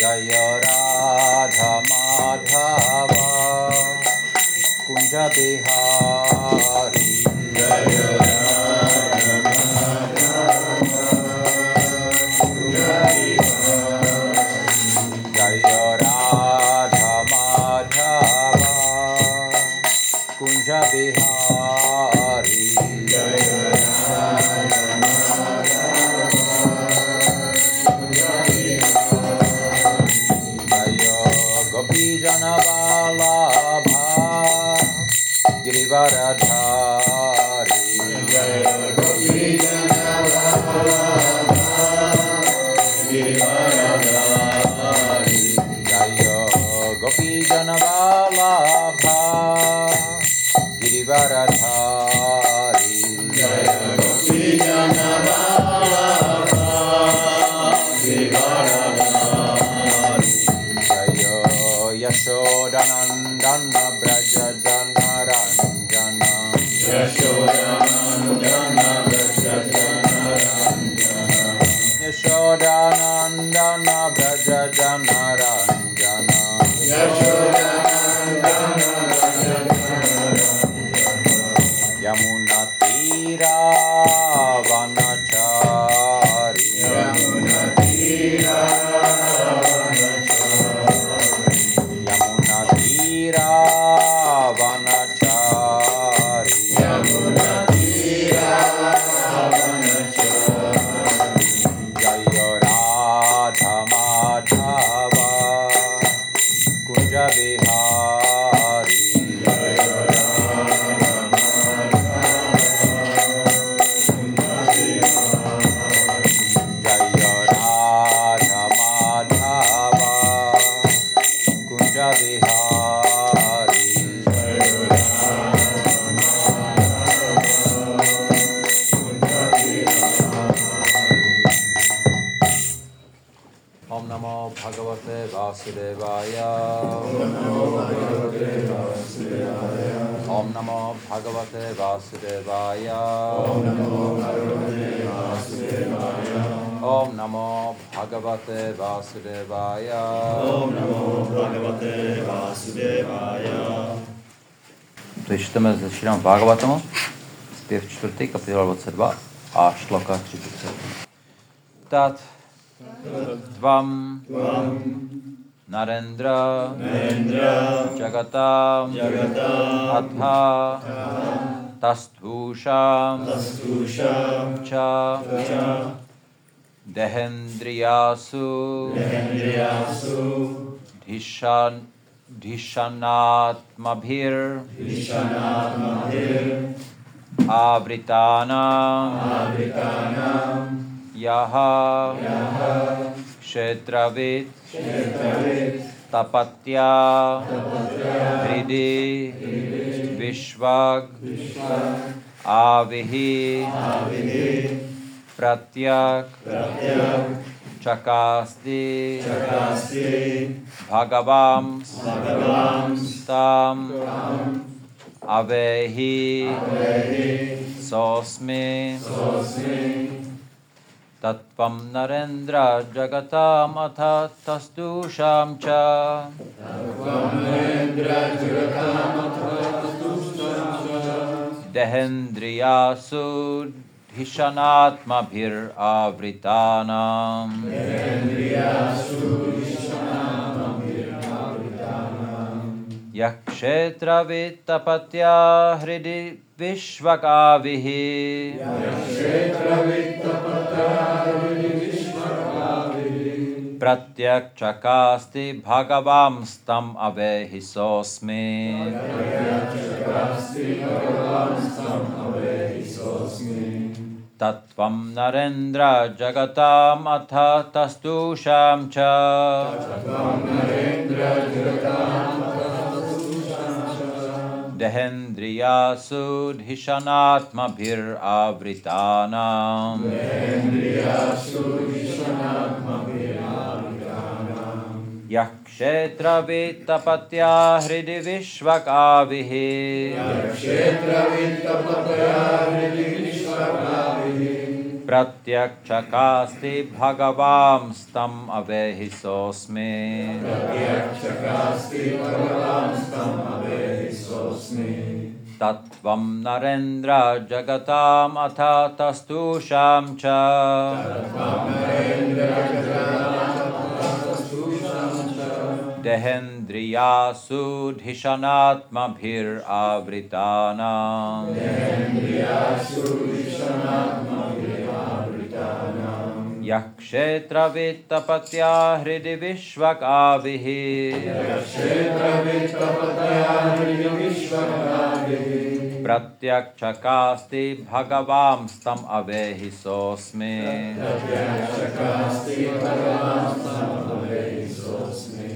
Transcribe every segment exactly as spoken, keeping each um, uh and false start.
Jaya Radha Madhava Kunja Bihari Jaya Radha Madhava Kunja Bihari Jaya Radha Gopi Janavalabha Girivaradhari Jaya Gopi Janavalabha Girivaradhari Jaya Gopi Janavalabha Girivaradhari Jaya Gopi Janavalabha Girivaradhari Yashodanandana Braja Jana Ranjana Yashodanandana Braja Jana Ranjana Yashodanandana Braja Jana Ranjana Yashodanandana Braja Jana Ranjana Yamuna Tira Vanachari Yamuna Tira Vanachari Yamuna Tira Vanachari Jaya Radha Madhava Kunja Bihari Jaya Radha Madhava Kunja Bihari Om Namo Bhagavate Vasudevaya Om Namo Bhagavate Vasudevaya Om Namo Bhagavate Vasudevaya Om Namo Bhagavate Vasudevaya To čteme ze Šrímad Bhagavatamu, zpěv čtvrtý, kapitola dvacet dva a šloka třicet. Tat Tvam Narendra Jagatam Atha Tasthūsham Cha Dehendriyasu Dhishan Dhishanatmabhir Avritanam Yaha Kshetravit Tapatya Hridi Vishvak Avihi Pratyak Chakasti Bhagavam Tam Avehi Sosmi Tattvam Narendra Jagatam Atha Tasthūsham Cha Dehendriyasu Dhishanatmabhir Avritanam Yakshetravit Tapatya Hridi Vishvakavihi Pratyak Chakasti Bhagavam Stam Avehi Sosmi Tattvam Narendra Jagatam Atha Tasthūsham Cha Dehendriyasu Dhishanatmabhir Avritanam Yakshetravit Tapatya Hridi Vishvakavihi Pratyak čakásti bhagavam stam avehi sosmi. Pratyak čakásti bhagavam stam avehi sosmi. Tattvam narendra jagatam atha tastusham cha. Tattvam narendra jagatam atha tastusham cha. Dehendriyasu dhishanatmabhir avritanam. Dehendriyasu dhishanatmabhir avritanam. Yakshetra vittapatya hridi vishvakavihi. Yakshetra vittapatya hridi vishvakavihi. Pratyak čakásti bhagavam stam avehi sosmi. Pratyak čakásti bhagavam stam avehi sosmi.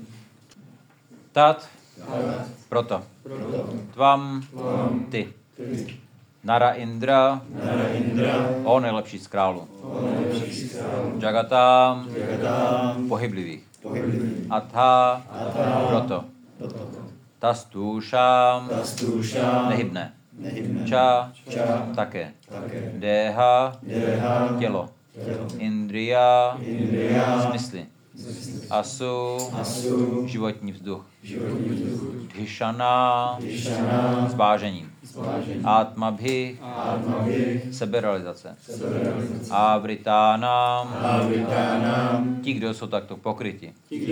Tat, proto, tvam, ty, Nara Indra, o nejlepší z králů, Jagatam, pohyblivých, Atha, proto, Tastušam, nehybné, Ča, také, Deha, tělo, Indriya, smysly, Asu, životní vzduch, Dhishana, zvážení, Atmabhi, seberealizace, Avritánam, ti, kdo jsou takto pokryti,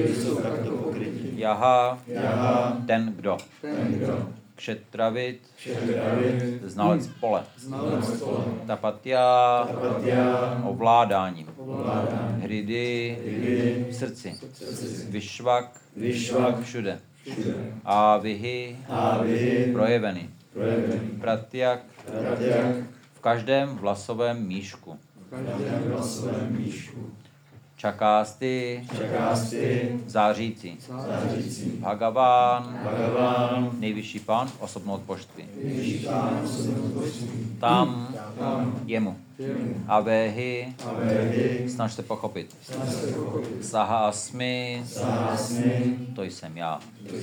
Jaha, ten, kdo, Kšetravit, znalec pole, Tapatya, ovládáním, Hridi, v srdci, Vishvak, všude, Avihi, projevený, Pratyak, v každém vlasovém míšku, Čakásti, zářící, Bhagavan, nejvyšší pán, osobnost božství, tam, jemu, Avehi, snaž se pochopit, Saha asmi, to jsem já.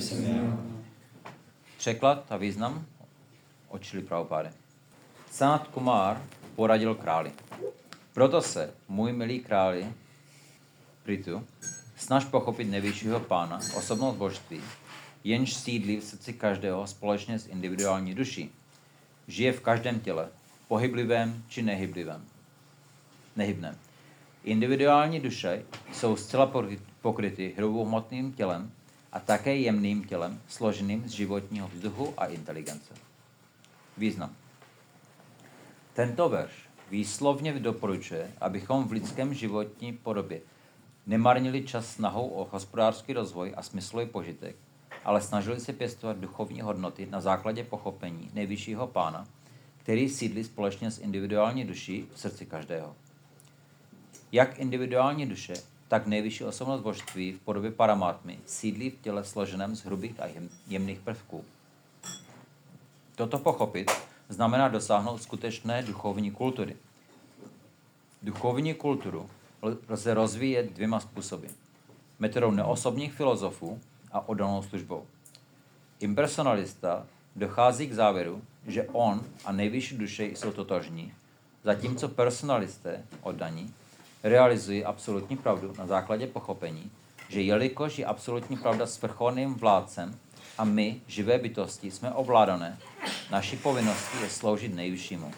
Překlad a význam od Šrily Prabhupády. Sanat Kumar poradil králi. Proto se, můj milý králi, Pritu, snaž pochopit nejvyššího pána, osobnost božství, jenž sídlí v srdci každého společně s individuální duší. Žije v každém těle, pohyblivém či nehyblivém. Nehybném. Individuální duše jsou zcela pokryty hrubohmotným tělem a také jemným tělem, složeným z životního vzduchu a inteligence. Význam. Tento verš výslovně doporučuje, abychom v lidském životní podobě nemarnili čas snahou o hospodářský rozvoj a smyslový požitek, ale snažili se pěstovat duchovní hodnoty na základě pochopení nejvyššího pána, který sídlí společně s individuální duší v srdci každého. Jak individuální duše, tak nejvyšší osobnost božství v podobě paramátmy sídlí v těle složeném z hrubých a jemných prvků. Toto pochopit znamená dosáhnout skutečné duchovní kultury. Duchovní kulturu lze rozvíjet dvěma způsoby. Metodou neosobních filozofů a oddanou službou. Impersonalista dochází k závěru, že on a nejvyšší duše jsou totožní, zatímco personalisté, oddaní, realizují absolutní pravdu na základě pochopení, že jelikož je absolutní pravda svrchovaným vládcem a my, živé bytosti, jsme ovládané, naší povinností je sloužit nejvyššímu.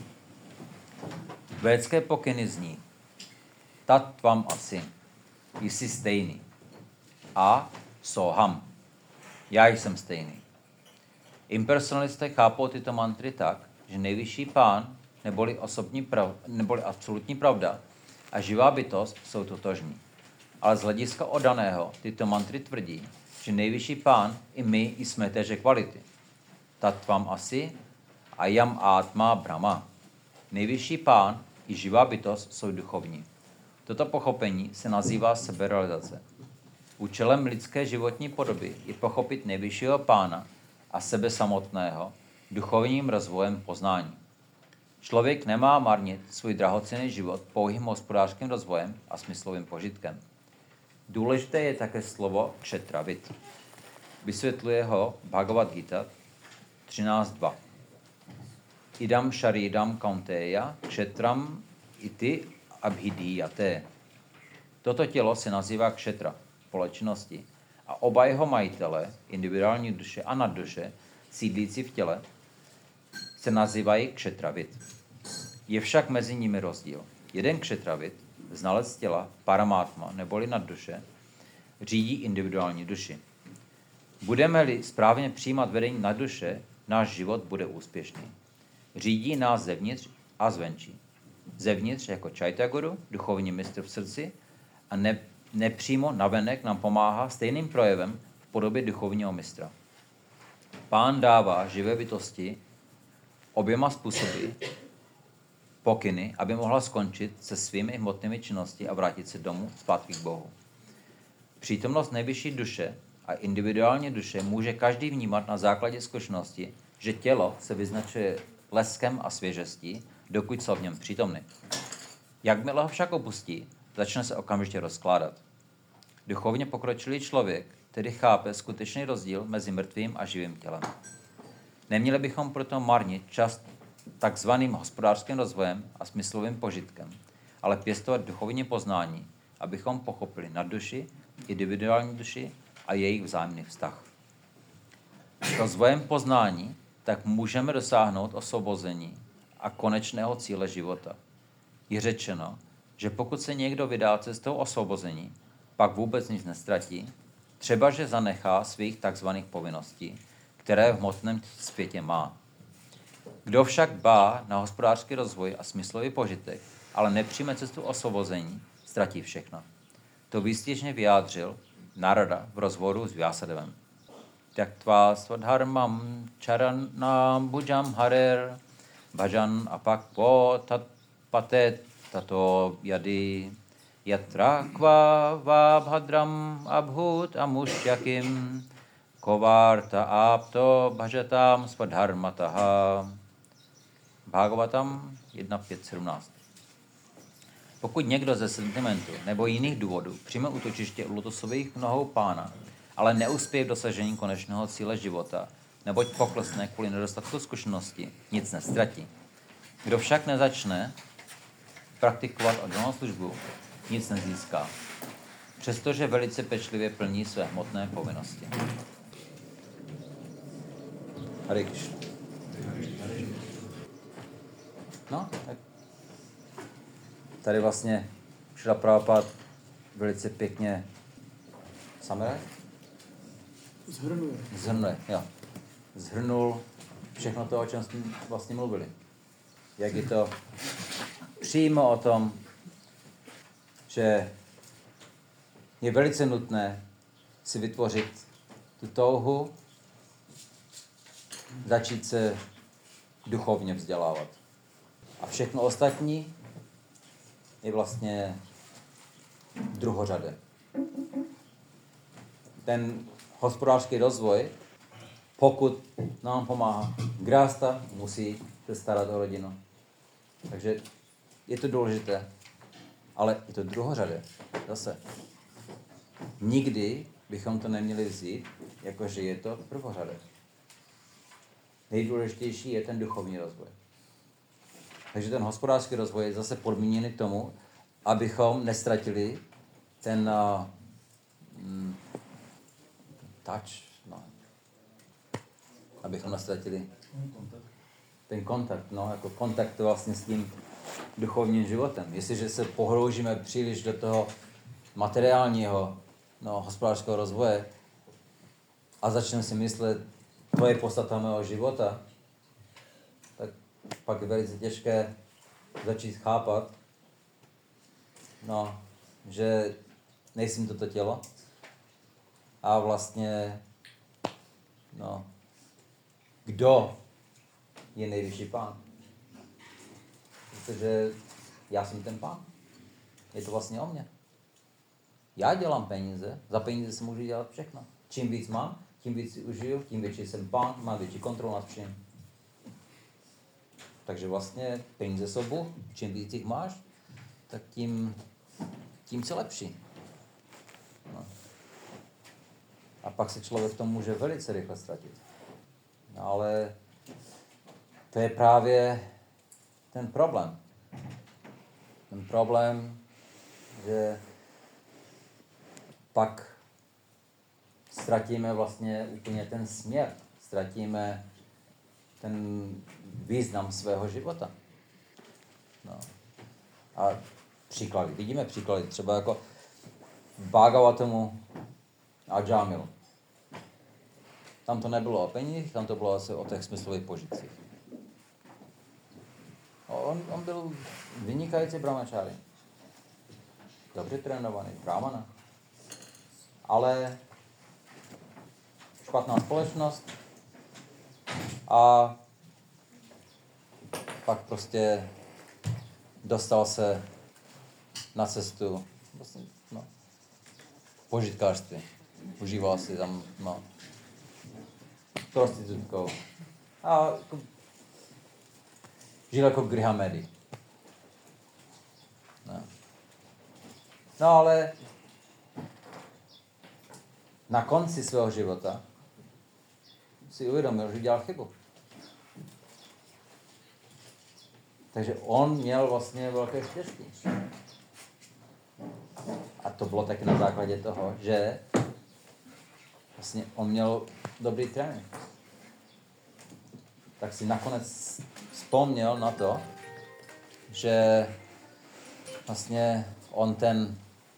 Védské pokyny zní: Tat tvam asi, jsi stejný. A soham, já jsem stejný. Impersonalisté chápou tyto mantry tak, že nejvyšší pán, neboli, osobní prav, neboli absolutní pravda a živá bytost jsou totožní. Ale z hlediska oddaného tyto mantry tvrdí, že nejvyšší pán i my jsme téže kvality. Tattvam asi a jam atma brahma. Nejvyšší pán i živá bytost jsou duchovní. Toto pochopení se nazývá seberealizace. Účelem lidské životní podoby je pochopit nejvyššího pána a sebe samotného duchovním rozvojem poznání. Člověk nemá marnit svůj drahocenný život pouhým hospodářským rozvojem a smyslovým požitkem. Důležité je také slovo kšetravit. Vysvětluje ho Bhagavad Gita třináct dva. Idam sharidam kaunteya kshetram ity abhidíjaté. Toto tělo se nazývá kšetra, společnosti, a oba jeho majitele, individuální duše a nadduše, sídlící v těle, se nazývají kšetravit. Je však mezi nimi rozdíl. Jeden kšetravit, znalec těla, paramátma neboli nadduše, řídí individuální duši. Budeme-li správně přijímat vedení nadduše, náš život bude úspěšný. Řídí nás zevnitř a zvenčí. Zevnitř jako Chaitaguru, duchovní mistr v srdci, a ne, nepřímo navenek nám pomáhá stejným projevem v podobě duchovního mistra. Pán dává živé bytosti oběma způsoby pokyny, aby mohla skončit se svými hmotnými činnosti a vrátit se domů zpátky k Bohu. Přítomnost nejvyšší duše a individuální duše může každý vnímat na základě zkušenosti, že tělo se vyznačuje leskem a svěžestí, dokud jsou v něm přítomny. Jakmile ho však opustí, začne se okamžitě rozkládat. Duchovně pokročilý člověk tedy chápe skutečný rozdíl mezi mrtvým a živým tělem. Neměli bychom proto marnit čas takzvaným hospodářským rozvojem a smyslovým požitkem, ale pěstovat duchovní poznání, abychom pochopili nadduši, individuální duši a jejich vzájemný vztah. Rozvojem poznání tak můžeme dosáhnout osvobození a konečného cíle života. Je řečeno, že pokud se někdo vydá cestou osvobození, pak vůbec nic nestratí, třeba že zanechá svých takzvaných povinností, které v hmotném světě má. Kdo však dbá na hospodářský rozvoj a smyslový požitek, ale nepřijme cestu osvobození, ztratí všechno. To výstižně vyjádřil Narada v rozhovoru s Vyasadevem. Tyaktva svadharmam charanam bhujam harer bhajan apakvo tat patet tato yadi yatra kva va bhadram abhut amushyakim kovarta apto bhajatam svadharmataha. Bhagavatam jedna pět sedmnáct. Pokud někdo ze sentimentu nebo jiných důvodů přijme útočiště u lotosových nohou pána, ale neuspěje v dosažení konečného cíle života, neboť poklesne kvůli nedostatku zkušenosti, nic nestratí. Kdo však nezačne praktikovat oddanou službu, nic nezíská, přestože velice pečlivě plní své hmotné povinnosti. Hare Krishna. No, tak tady vlastně Šrila Prabhupád velice pěkně summarize? Zhrnuje. Zhrnuje, jo. Zhrnul všechno to, o čem jsme vlastně mluvili. Jak je to přímo o tom, že je velice nutné si vytvořit tu touhu, začít se duchovně vzdělávat. A všechno ostatní je vlastně druhořadé. Ten hospodářský rozvoj, pokud nám pomáhá grásta, musí se starat o rodinu. Takže je to důležité, ale je to druhořadé. Zase. Nikdy bychom to neměli vzít, jakože je to prvořadé. Nejdůležitější je ten duchovní rozvoj. Takže ten hospodářský rozvoj je zase podmíněný tomu, abychom nestratili ten uh, mm, touch, no. Abychom nestratili ten kontakt, no, jako kontakt vlastně s tím duchovním životem. Jestliže se pohroužíme příliš do toho materiálního, no, hospodářského rozvoje a začneme si myslet, to je podstata mého života, tak pak je velice těžké začít chápat, no, že nejsem toto tělo a vlastně, no, kdo je nejvyšší pán? Protože já jsem ten pán. Je to vlastně o mně. Já dělám peníze, za peníze se můžu dělat všechno. Čím víc mám, tím víc si užiju, tím větší jsem pán, mám větší kontrolu nad vším. Takže vlastně peníze jsou Bůh. Čím víc jich máš, tak tím, tím se lepší. No. A pak se člověk v tom může velice rychle ztratit. No, ale to je právě ten problém. problém, že pak ztratíme vlastně úplně ten směr, ztratíme ten význam svého života. No. A příklady, vidíme příklady, třeba jako v Bhagavatamu a Džámilu. Tam to nebylo o penězích, tam to bylo asi o těch smyslových požitcích. On, on byl vynikající brahmačári. Dobře trénovaný, brahmana. Ale špatná společnost a pak prostě dostal se na cestu vlastně, no, požitkářství. Užíval si tam, no, prostitutkou. A jako, žil jako grihamedi. No. no ale na konci svého života si uvědomil, že dělal chybu. Takže on měl vlastně velké štěstí. A to bylo taky na základě toho, že vlastně on měl dobrý trénink. Tak si nakonec vzpomněl na to, že vlastně on ten,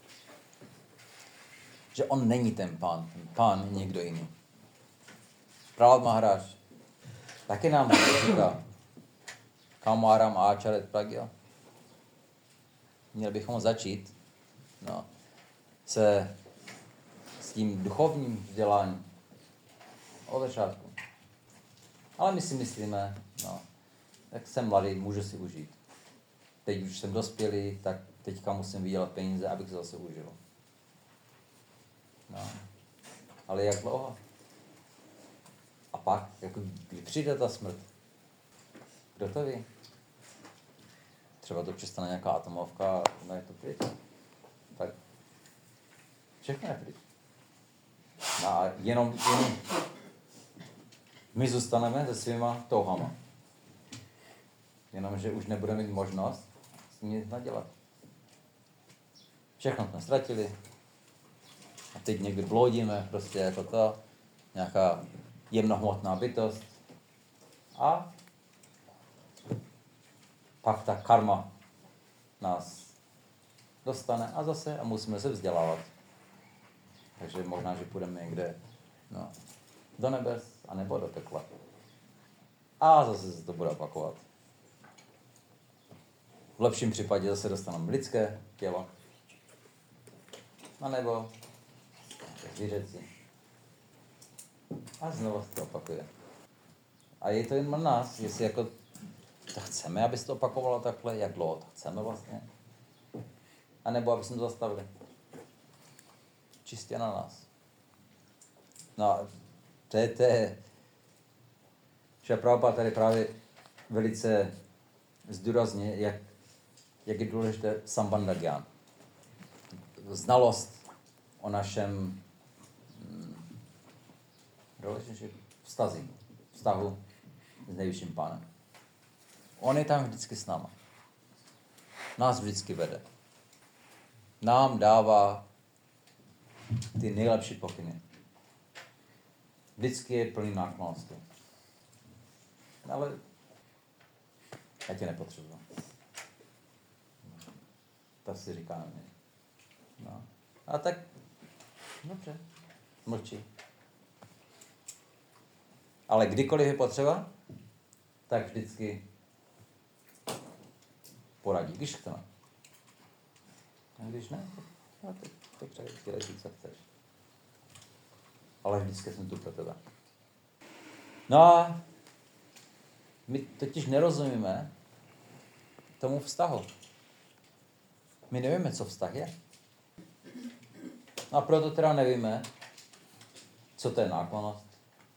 že on není ten pán, ten pán je někdo jiný. Prahlad Maharaj taky nám říká, Kamaram Acharet Pragya. Měli bychom začít no, se s tím duchovním vzděláním od začátku. Ale my si myslíme, no, jak jsem mladý, můžu si užít. Teď už jsem dospělý, tak teďka musím vydělat peníze, abych se zase užil. No. Ale jak dlouho? A pak, jako, kdy přijde ta smrt? Kdo to ví? Třeba to přestane nějaká atomovka a je to pryč. Tak všechno je pryč. No a jenom, jenom my zůstaneme se svýma touhama. Jenomže už nebudeme mít možnost s tím nic nadělat. Všechno jsme ztratili. A teď někdy bloudíme, prostě jako to, nějaká jemnohmotná bytost. A pak ta karma nás dostane a zase a musíme se vzdělávat. Takže možná, že půjdeme někde no, do nebes a nebo do pekla. A zase se to bude opakovat. V lepším případě zase dostaneme lidské tělo. A nebo zvířecí. A znovu se to opakuje. A je to jen na nás, jestli jako to chceme, aby se to opakovalo takhle, jak dlouho to chceme vlastně. A nebo aby jsme to zastavili. Čistě na nás. No a to je, to je, že Prabhupada tady právě velice zdůrazně, jak, jak je důležité sambandha gyán. Znalost o našem hm, relationship, vztazí, vztahu s nejvyšším pánem. On je tam vždycky s náma. Nás vždycky vede. Nám dává ty nejlepší pokyny. Vždycky je plný náklonnosti. Ale já tě nepotřebuji. To si říká na mě. No. A tak, dobře, mlčí. Ale kdykoliv je potřeba, tak vždycky poradí, když chceme. A když ne, tak, no, tak, tak třeba dělej si, co chceš. Ale vždycky jsem tu pro tebe. No a my totiž nerozumíme tomu vztahu. My nevíme, co vztah je. No a proto teda nevíme, co to je náklonnost.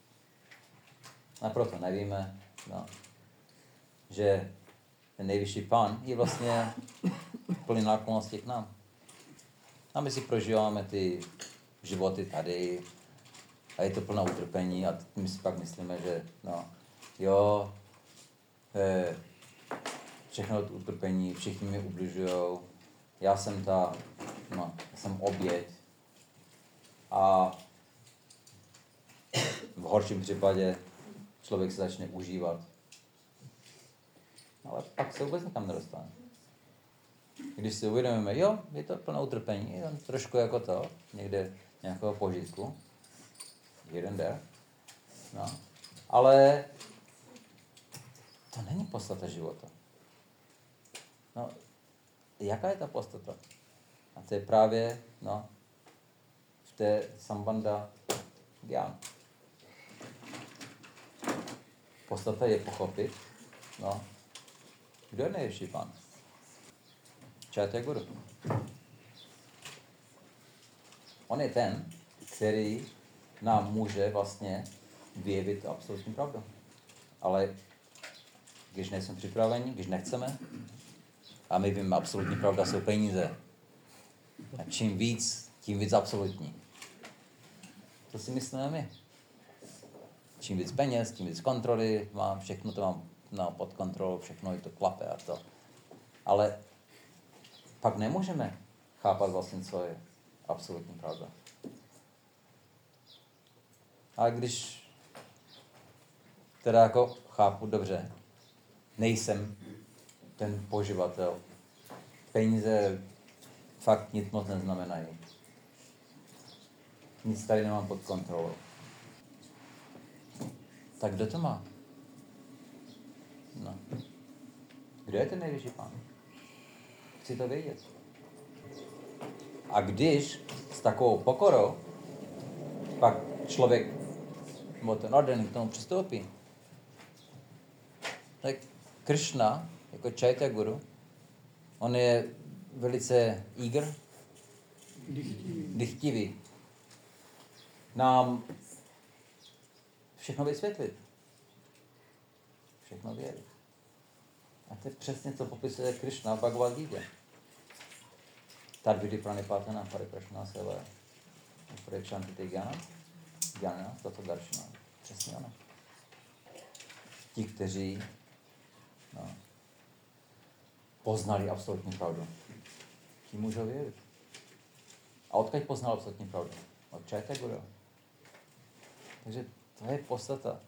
A proto nevíme, no, že ten nejvyšší pán je vlastně plný náklonnosti k nám. A my si prožíváme ty životy tady a je to plné utrpení a my si pak myslíme, že no, jo, eh, všechno to utrpení, všichni mi ubližujou, já jsem ta, no, já jsem oběť. A v horším případě člověk se začne užívat. Ale pak se vůbec nikam nedostane. Když si uvědomíme, jo, je to plné utrpení, je tam trošku jako to, někde nějakého požitku, jeden der, no. Ale to není podstata života. No, jaká je ta podstata? A to je právě, no, v té sambandha gyán. Podstata je pochopit, no, kdo je nejvyšší pán? Chaitya Guru. On je ten, který nám může vlastně vyjevit absolutní pravdu. Ale když nejsme připraveni, když nechceme, a my víme, absolutní pravda jsou peníze. A čím víc, tím víc absolutní. To si myslíme my. Čím víc peněz, tím víc kontroly mám, všechno to mám no, pod kontrolou, všechno je to klape a to. Ale pak nemůžeme chápat vlastně, co je absolutní pravda. Ale když teda jako chápu dobře, nejsem ten poživatel. Peníze fakt nic moc neznamenají. Nic tady nemám pod kontrolou. Tak kdo to má? No. Kdo je ten nejvyšší pán? Chci to vědět. A když s takovou pokorou pak člověk nebo ten orden k tomu přistoupí, tak Krishna, jako Chaitya Guru, on je velice eager, dychtivý, nám všechno vysvětlit. Všechno vědět. A to je přesně, co popisuje Krishna v Bhagavad Gita. Tadvidi pranipatana pariprashna seva prekshantite gyana gyana tato darshana. Přesně ono. Ti, kteří no, poznali absolutní pravdu, ti můžou vědět. A odkud poznal absolutní pravdu? Od Chaitya Guru. Takže to je podstata.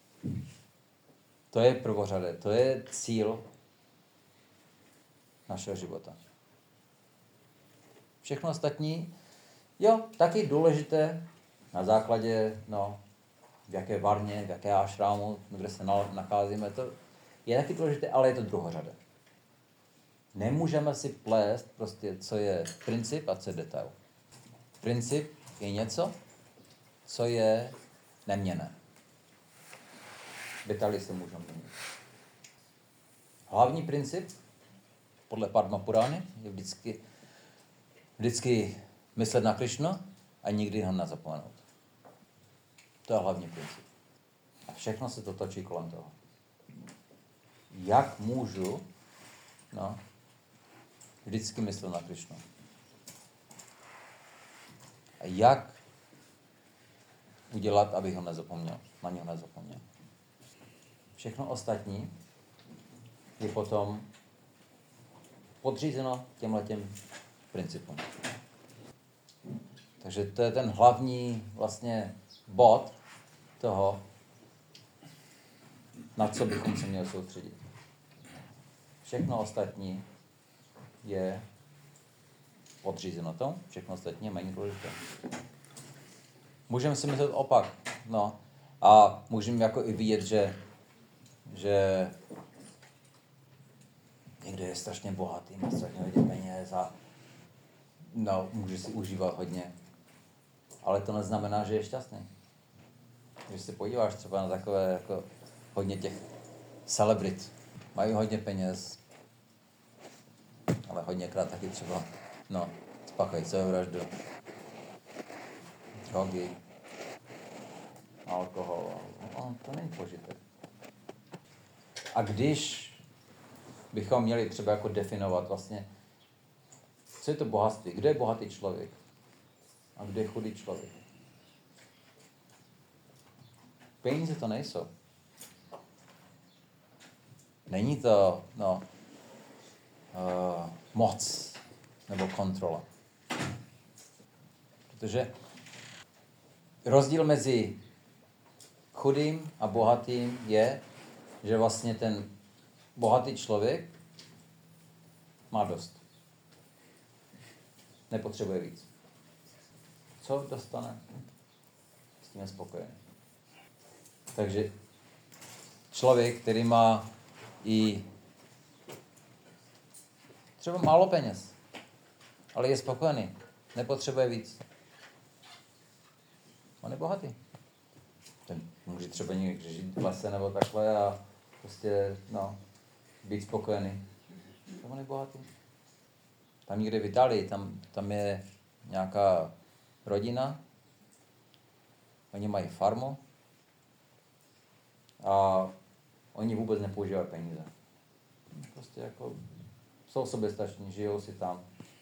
To je prvořadé, to je cíl našeho života. Všechno ostatní, jo, taky důležité na základě, no, v jaké varně, v jaké ášrámu, kde se nacházíme, to je taky důležité, ale je to druhořadé. Nemůžeme si plést prostě, co je princip a co je detail. Princip je něco, co je neměnné. Detaily se můžou měnit. Hlavní princip, podle Padma Purány, je vždycky, vždycky myslet na Krishnu a nikdy ho nezapomenout. To je hlavní princip. A všechno se to točí kolem toho. Jak můžu no, vždycky myslet na Krishnu? A jak udělat, abych ho nezapomněl, na něho nezapomněl? Všechno ostatní je potom podřízeno těmhletěm principům. Takže to je ten hlavní vlastně bod toho, na co bychom se měli soustředit. Všechno ostatní je podřízeno tomu, všechno ostatní je méně důležité. Můžeme si myslet opak, no, a můžeme jako i vidět, že že někdo je strašně bohatý, má strašně hodně peněz a no, může si užívat hodně. Ale to neznamená, že je šťastný. Když se podíváš třeba na takové jako hodně těch celebrit, mají hodně peněz, ale hodněkrát taky třeba no, spáchají sebevraždu, drogy, alkohol. No, to není požitek. A když bychom měli třeba jako definovat vlastně, co je to bohatství, kdo je bohatý člověk a kdo je chudý člověk. Peníze to nejsou. Není to, no, uh, moc nebo kontrola. Protože rozdíl mezi chudým a bohatým je, že vlastně ten bohatý člověk má dost. Nepotřebuje víc. Co dostane? S tím je spokojený. Takže člověk, který má i třeba málo peněz, ale je spokojený, nepotřebuje víc. On je bohatý. Ten může třeba někde žít v lese nebo takhle a prostě, no, být spokojený. On je bohatý. Tam někde v Itálii, tam, tam je nějaká rodina, oni mají farmu a oni vůbec nepoužívají peníze. Prostě jako jsou soběstační, žijou si tam.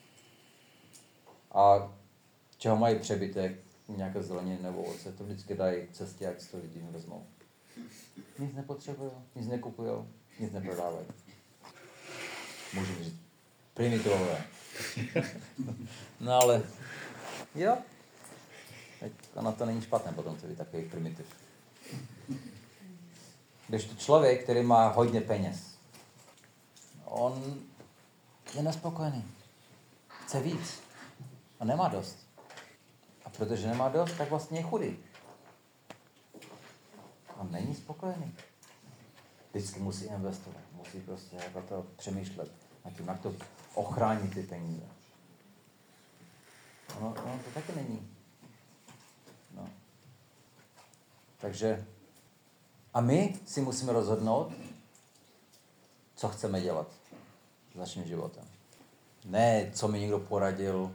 A čeho mají přebytek, nějaké zeleniny nebo ovoce, to vždycky dají k cestě, jak si to lidi vezmou. Nic nepotřebují, nic nekupují, nic neprodávají. Můžu říct primitivové. No ale, jo, ono to není špatné potom, co by takový primitiv. Když to člověk, který má hodně peněz, on je nespokojený, chce víc a nemá dost. A protože nemá dost, tak vlastně je chudý. A není spokojený. Vždycky musí investovat, musí prostě jako to přemýšlet nad tím, jak to ochránit ty peníze. No, no to taky není. No. Takže a my si musíme rozhodnout, co chceme dělat s naším životem. Ne, co mi někdo poradil.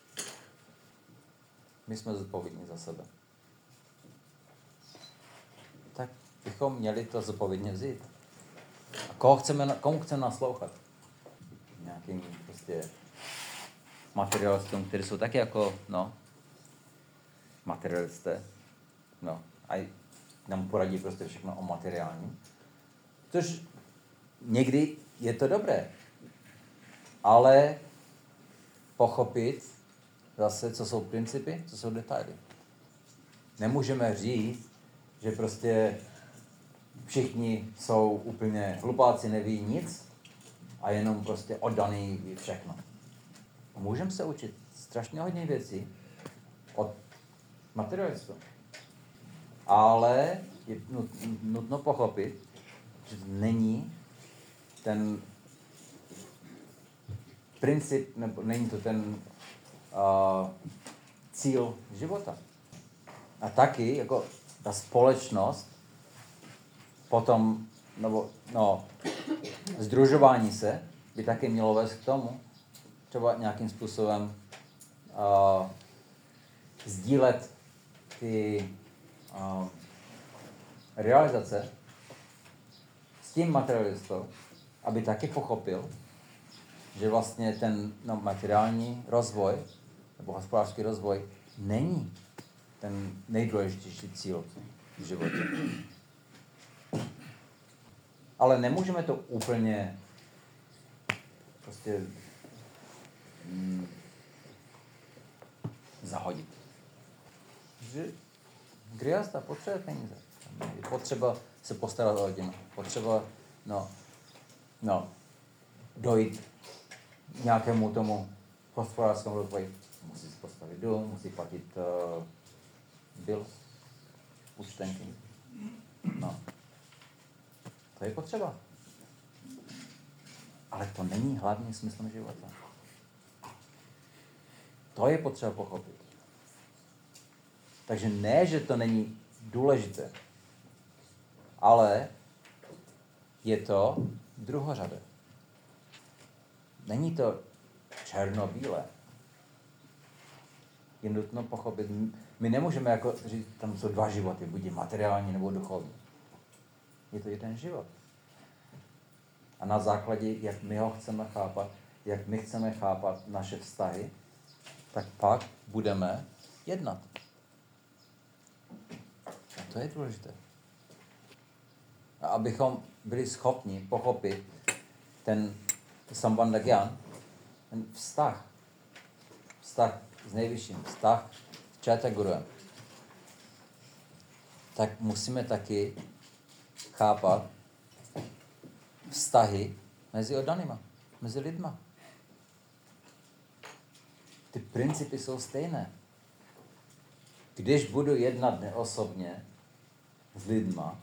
My jsme zodpovědní za sebe. Tak bychom měli to zodpovědně vzít. A koho chceme, komu chceme naslouchat? Nějakým prostě materialistům, kteří jsou taky jako, no, materialisté. No, a nám poradí prostě všechno o materiálním. Což někdy je to dobré. Ale pochopit zase, co jsou principy, co jsou detaily. Nemůžeme říct, že prostě všichni jsou úplně hlupáci, neví nic a jenom prostě oddaný ví všechno. Můžeme se učit strašně hodně věcí od materialistů. Ale je nutno pochopit, že to není ten princip, nebo není to ten uh, cíl života. A taky, jako ta společnost, potom, nebo, no, sdružování se by taky mělo vést k tomu, třeba nějakým způsobem uh, sdílet ty uh, realizace s tím materialistou, aby taky pochopil, že vlastně ten no, materiální rozvoj nebo hospodářský rozvoj není ten nejdůležitější cíl v životě. Ale nemůžeme to úplně prostě mm, zahodit. Že griasta potřebuje peníze. Je potřeba se postarat o rodinu. Potřeba no, no, dojít nějakému tomu hospodářskému rozvoji. Musí si postavit dům, musí platit uh, bills, účtenky. No. To je potřeba. Ale to není hlavním smyslem života. To je potřeba pochopit. Takže ne, že to není důležité, ale je to druhořadé. Není to černobílé. Je nutno pochopit. My nemůžeme jako říct, tam jsou dva životy, buď materiální nebo duchovní. Je to jeden život. A na základě, jak my ho chceme chápat, jak my chceme chápat naše vztahy, tak pak budeme jednat. A to je důležité. A abychom byli schopni pochopit ten Sambandha Gyan, ten vztah, vztah s nejvyšším, vztah s Chaitya Guruem, tak musíme taky chápat vztahy mezi oddanýma, mezi lidma. Ty principy jsou stejné. Když budu jednat neosobně s lidma,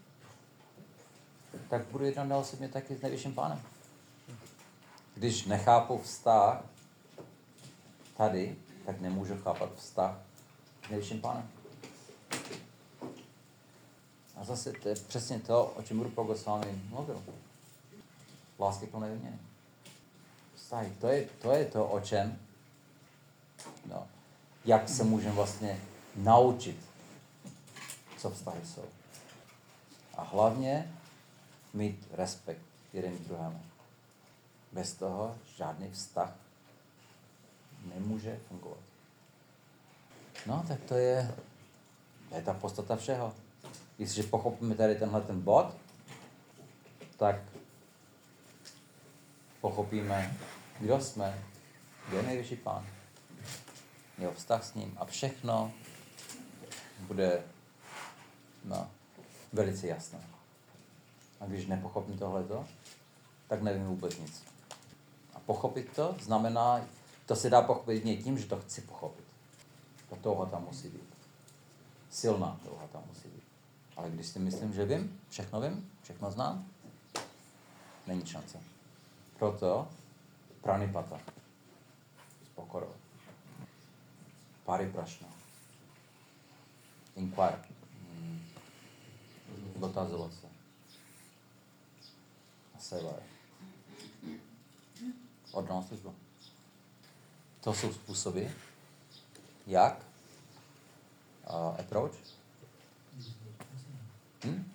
tak budu jednat neosobně taky s nejvyšším pánem. Když nechápu vztah tady, tak nemůžu chápat vztah s nejvyšším pánem. A zase to je přesně to, o čem Rupa Goswami mluvil. Lásky plné výměny. Vztahy. To je, to je to, o čem, no, jak se můžeme vlastně naučit, co vztahy jsou. A hlavně mít respekt jeden k druhému. Bez toho žádný vztah nemůže fungovat. No, tak to je, to je ta podstata všeho. Jestliže pochopíme tady tenhle ten bod, tak pochopíme, kdo jsme, kdo je nejvyšší pán, jeho vztah s ním a všechno bude no, velice jasné. A když nepochopím tohleto, tak nevím vůbec nic. A pochopit to znamená, to se dá pochopit jedině tím, že to chci pochopit. Ta touha tam musí být. Silná touha tam musí být. Ale když si myslím, že vím, všechno vím, všechno znám, není šance. Proto pranipata. S pokorou. Pariprašna. Inquire. Hmm. Dotazovat se. A seva je. Oddaná služba. To jsou způsoby, jak uh, approach. Hm?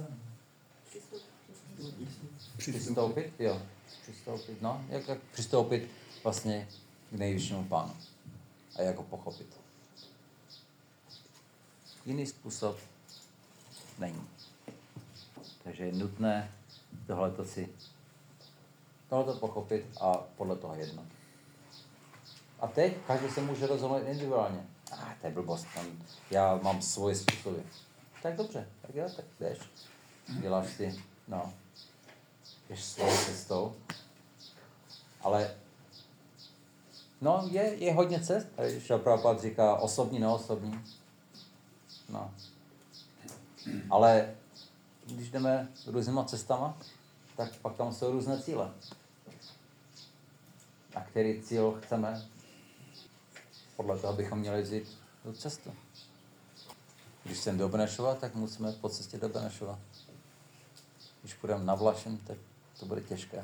Přistoupit, jo. Přistoupit, no. Jak, jak přistoupit vlastně k nejvyššímu pánu. A jak ho pochopit. Jiný způsob není. Takže je nutné tohleto si tohleto pochopit a podle toho jednat. A teď každý se může rozhodnout individuálně. A ah, to je blbost, tam já mám svoje způsoby. Tak dobře, tak jo, tak jdeš. Děláš si, no, jdeš svou cestou. Ale, no, je, je hodně cest. Když Prabhupada říká osobní, neosobní. No. Ale když jdeme různýma cestama, tak pak tam jsou různé cíle. A který cíl chceme, podle toho bychom měli vzít tu cestu. Když jsem do Benešova, tak musíme po cestě do Benešova. Když půjdeme na Vlašen, tak to bude těžké.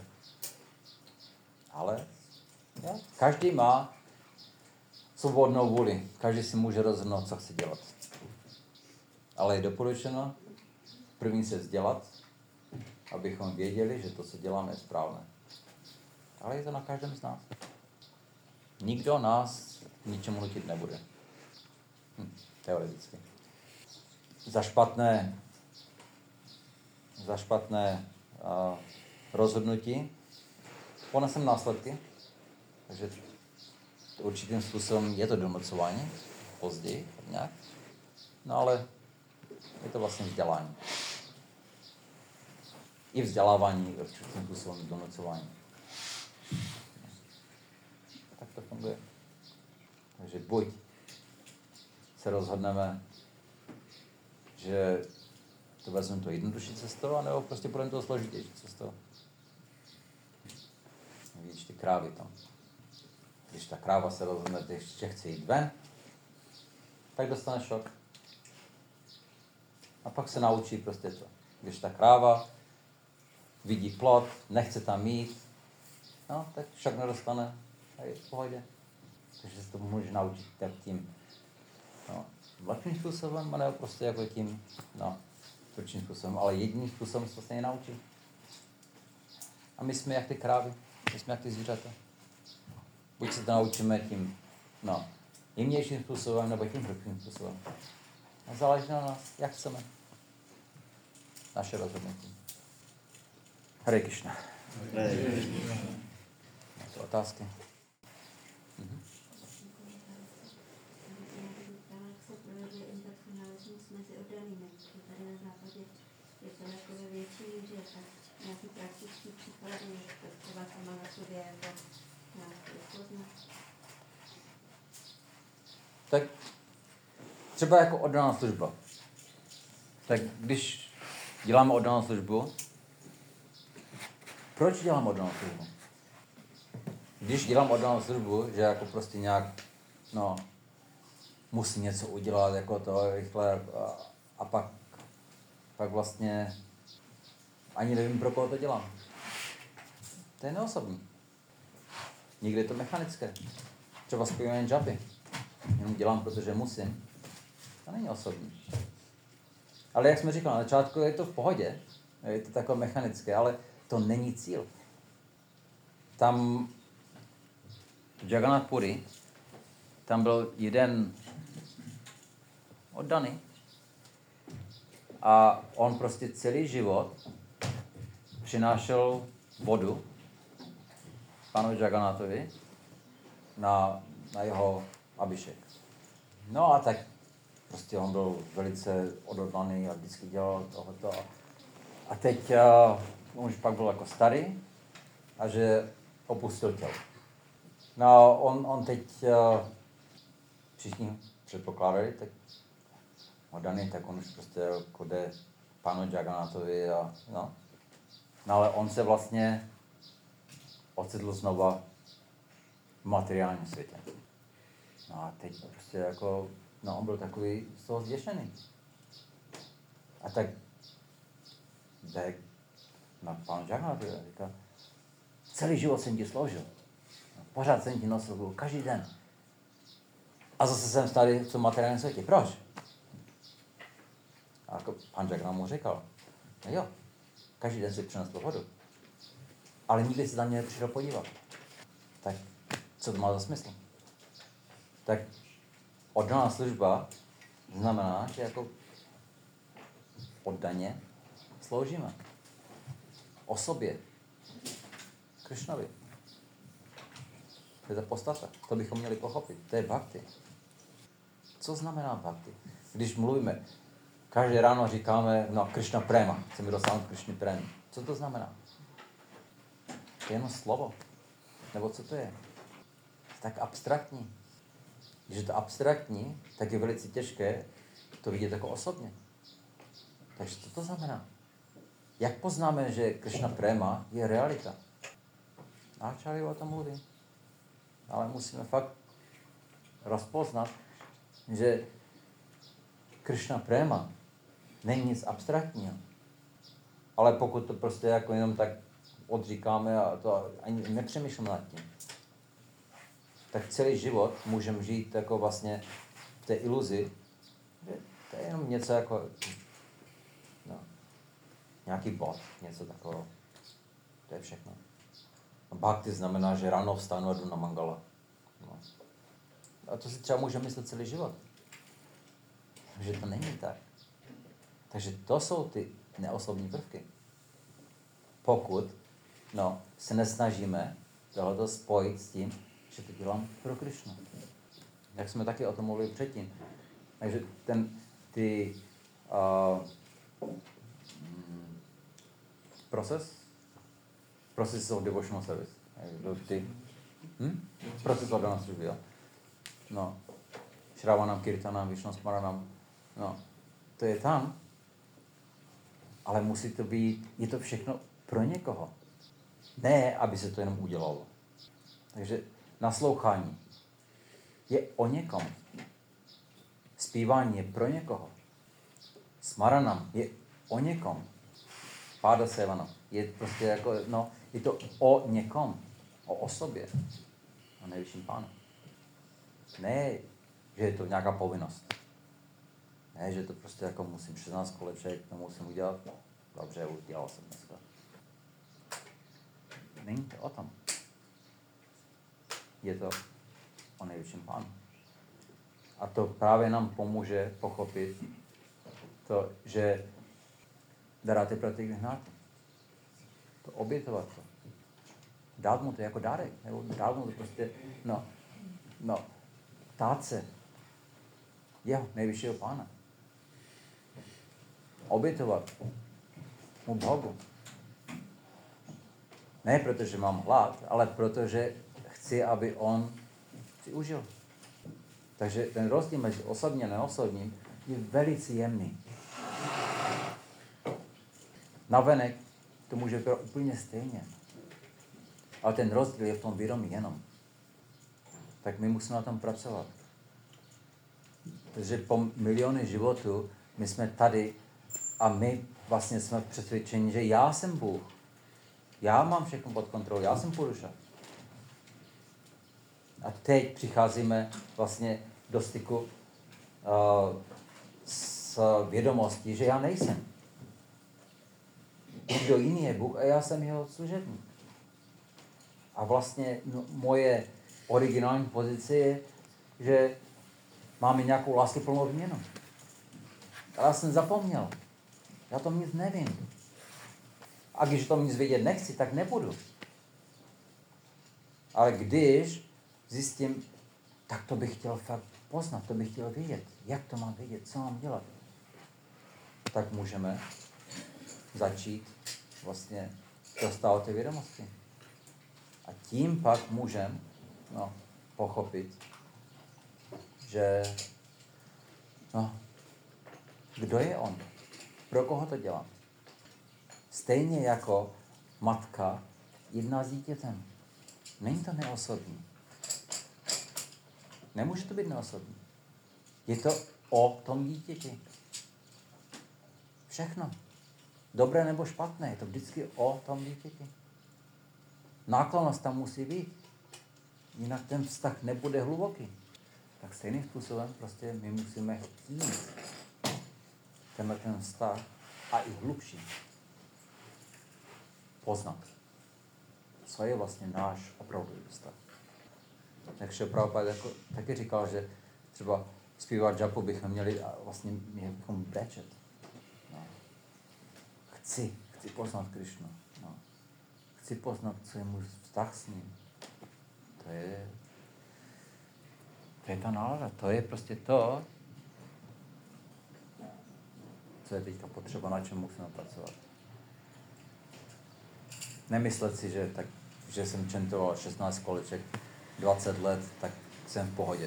Ale ja, každý má svobodnou vůli. Každý si může rozhodnout, co chce dělat. Ale je doporučeno první se vzdělat, abychom věděli, že to, co děláme, je správné. Ale je to na každém z nás. Nikdo nás ničemu nutit nebude. Hm, teoreticky. Za špatné, za špatné uh, rozhodnutí ponesem následky. Takže určitým způsobem je to donucování, později, nějak. No ale je to vlastně vzdělání. I vzdělávání je určitým způsobem donucování. Tak to funguje. Takže buď se rozhodneme, že to vezmeme to jednodušší cestou, anebo prostě půjdeme to složitější cestou. Vidíš ty krávy tam. Když ta kráva se rozhodne, že chce jít ven, tak dostane šok. A pak se naučí prostě to. Když ta kráva vidí plot, nechce tam jít, no, tak šok nedostane a je v pohodě. Takže se to může naučit tak tím no, vlastním způsobem, anebo prostě jako tím, no, tvrdším způsobem, ale jediným způsobem se vlastně naučí. A my jsme jak ty krávy, my jsme jak ty zvířata. Buď se to naučíme tím, no, jemnějším způsobem, nebo tím hrubším způsobem. A záleží na nás, jak chceme. Naše rozhodnutí. Hare Krishna. Jsou otázky? Mhm. Se projevuje impersonalismus mezi oddanými. Tady na západě je to jako ve větší míře, tak nějaký praktický příklady, jak to třeba sama na sobě jako nějaký poznat. Tak třeba jako oddaná služba. Tak když děláme oddanou službu, proč dělám oddanou službu? Když dělám oddanou službu, že jako prostě nějak, no, musím něco udělat, jako to rychle a, a pak, pak vlastně ani nevím, pro koho to dělám. To je neosobní. Někdy je to mechanické. Třeba zpívám džapy. Jenom dělám, protože musím. To není osobní. Ale jak jsme říkali, na začátku je to v pohodě. Je to takové mechanické, ale to není cíl. Tam v Jagannath Puri, tam byl jeden oddaný a on prostě celý život přinášel vodu panu Jagannathovi na, na jeho abhišek. No a tak prostě on byl velice odhodlaný a vždycky dělal tohoto. A teď uh, on už pak byl jako starý a že opustil tělo. No on, on teď uh, všichni předpokládali, tak oddaný, tak on už prostě jako jde panu Jagannathovi a no. No ale on se vlastně ocitl znova v materiálním světě. No a teď prostě jako, no on byl takový z toho zděšený. A tak jde na panu Jagannathovi a říká, celý život jsem ti sloužil. Pořád jsem ti nosil každý den. A zase jsem tady v tom materiálním světě. Proč? A jako pan Jagannatha mu říkal, no jo, každý den si přinesl vodu. Ale nikdy se tam mě nepřišel podívat. Tak co to má za smysl? Tak oddaná služba znamená, že jako oddaně sloužíme osobě, Krišnovi. To je ta podstata. To bychom měli pochopit. To je bhakti. Co znamená bhakti? Když mluvíme, každé ráno říkáme, no, Krishna prema, chceme dosáhnout Krishny prémy. Co to znamená? To je jenom slovo. Nebo co to je? Tak abstraktní. Když je to abstraktní, tak je velice těžké to vidět jako osobně. Takže co to znamená? Jak poznáme, že Krishna prema je realita? Acharya o tom mluví. Ale musíme fakt rozpoznat, že Krishna prema není nic abstraktního. Ale pokud to prostě jako jenom tak odříkáme a to ani nepřemýšlíme nad tím, tak celý život můžeme žít jako vlastně v té iluzi, že to je jenom něco jako no, nějaký bod, něco takového. To je všechno. A bhakti znamená, že ráno vstanu a jdu na mangala. No. A to si třeba může myslet celý život. Že to není tak. Takže to jsou ty neosobní prvky. Pokud no, se nesnažíme tohoto spojit s tím, že to dělám pro Krišnu. Jak jsme taky o tom mluvili předtím. Takže ten, ty uh, mm, proces, process of devotional service. Ty, hm? Proces oddané služby, jo. No. Shravanam, Kirtanam, Vishnu Smaranam. No. To je tam. Ale musí to být, je to všechno pro někoho. Ne, aby se to jenom udělalo. Takže naslouchání je o někom. Zpívání je pro někoho. Smaranam je o někom. Páda sevanam je prostě jako, no, je to o někom. O osobě. O nejvyšším pánu. Ne, že je to nějaká povinnost. Ne, že to prostě jako musím šestnáct koleček, to musím udělat. Dobře, udělal jsem dneska. Není to o tom. Je to o nejvyšším pánu. A to právě nám pomůže pochopit to, že daráte pratik vyhnáte. To obětovat to. dát mu to jako dárek, nebo dát mu to prostě, no, no, ptát se jeho nejvyššího Pána. Obětovat mu Bohu. Ne protože mám hlad, ale protože chci, aby on si užil. Takže ten rozdíl mezi osobním a neosobním je velice jemný. Navenek to může být úplně stejně. Ale ten rozdíl je v tom vědomí jenom. Tak my musíme na tom pracovat. Protože po miliony životů my jsme tady a my vlastně jsme přesvědčeni, že já jsem Bůh. Já mám všechno pod kontrolou, já jsem Puruša. A teď přicházíme vlastně do styku uh, s vědomostí, že já nejsem. Někdo jiný je Bůh a já jsem jeho služebník. A vlastně no, moje originální pozice je, že máme nějakou láskyplnou výměnu. Ale já jsem zapomněl. Já tom nic nevím. A když tom nic vědět nechci, tak nebudu. Ale když zjistím, tak to bych chtěl fakt poznat, to bych chtěl vědět. Jak to mám vědět, co mám dělat? Tak můžeme začít vlastně dostávat ty vědomosti. A tím pak můžeme no, pochopit, že no, kdo je on? Pro koho to dělám? Stejně jako matka jedná s dítětem. Není to neosobní. Nemůže to být neosobní. Je to o tom dítěti. Všechno. Dobré nebo špatné. Je to vždycky o tom dítěti. Náklonnost tam musí být. Jinak ten vztah nebude hluboký. Tak stejným způsobem prostě my musíme chtít tenhle ten vztah a i hlubší poznat, co je vlastně náš opravdový vztah. Takže Prabhupada jako, taky říkal, že třeba zpívat džapu bychom měli a vlastně měli bychom brečet. No. Chci, chci poznat Krišnu. No. Chci poznat, co je můj vztah s ním. To je, to je ta nálada, to je prostě to, co je teďka potřeba, na čem musíme pracovat. Nemyslet si, že, tak, že jsem čentoval šestnáct koleček, dvacet let, tak jsem v pohodě.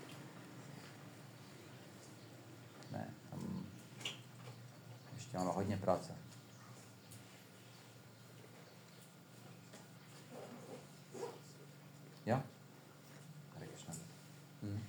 Ne, tam ještě máme hodně práce. Jo? Hare Krishna. Hmm.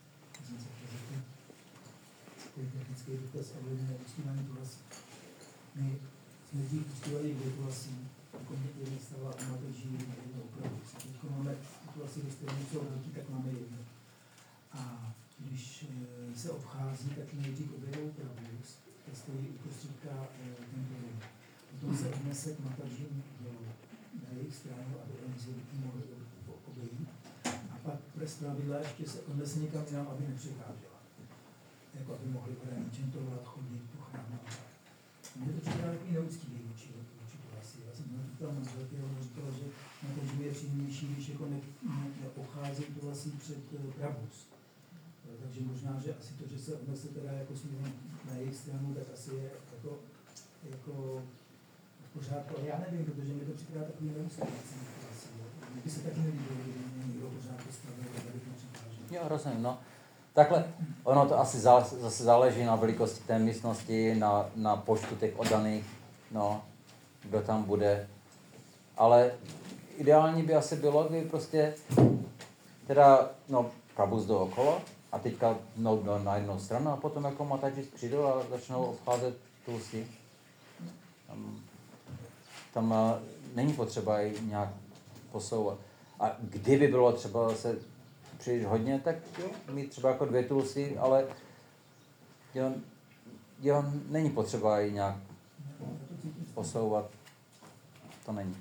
Technický dotaz a vedení uctívání Tulasi. My jsme dřív uctívali dvě Tulasí, jako jedna stala a Mataji jedno opravdu. Teď máme Tulasi, když jste něco velký, tak máme jedno. A když se obchází, tak nejdřív objedou pravdu, tak stojí uprostředka ten pravdu. Potom se odnese k Mataji na jejich stranu, aby oni mohli obejít. A pak pro zpravidla ještě se odnese někam jinam, aby nepřekážela. Jako aby mohli poradně čentovat, chodit po chrámu. Mně to připadá takový neúctivý vůči Tulasi. Já jsem na to manželky, a ona říkala, že na to je příjemnější, když jako neobchází Tulasi před Prabhus. Takže možná, že asi to, že se odnese teda jako směrem na jejich stranu, tak asi je jako, jako v pořádku. Ale já nevím, protože mě to připadá takový neúctivý. Mně by se taky nelíbilo, kdyby někdo pořád postavil, aby to překážel. Jo, rozumím, no. Takhle, ono to asi zase záleží na velikosti té místnosti, na, na počtu těch oddaných, no, kdo tam bude. Ale ideální by asi bylo, kdyby prostě teda, no, Prabhus jdou okolo a teďka no, no, na jednu stranu a potom jako Mataji přijdou a začnou obcházet Tulsi. Tam, tam není potřeba ji nějak posouvat. A kdyby bylo třeba se příliš hodně, tak jo, mít třeba jako dvě Tulsi, ale jo, jo, není potřeba ji nějak posouvat. To není.